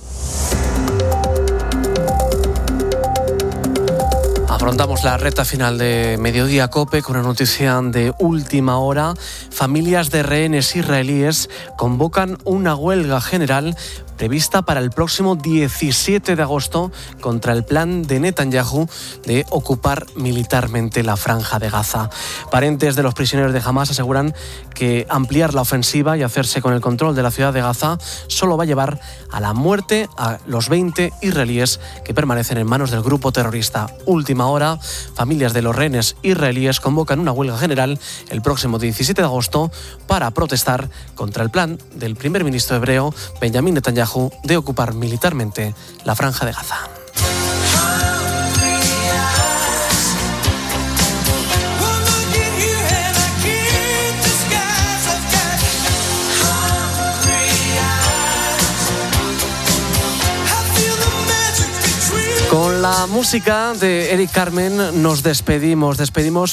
Afrontamos la recta final de Mediodía COPE con una noticia de última hora. Familias de rehenes israelíes convocan una huelga general prevista para el próximo 17 de agosto contra el plan de Netanyahu de ocupar militarmente la Franja de Gaza. Parientes de los prisioneros de Hamás aseguran que ampliar la ofensiva y hacerse con el control de la ciudad de Gaza solo va a llevar a la muerte a los 20 israelíes que permanecen en manos del grupo terrorista. Última hora. hora, familias de los rehenes israelíes convocan una huelga general el próximo 17 de agosto para protestar contra el plan del primer ministro hebreo Benjamín Netanyahu de ocupar militarmente la Franja de Gaza. Con la música de Eric Carmen nos despedimos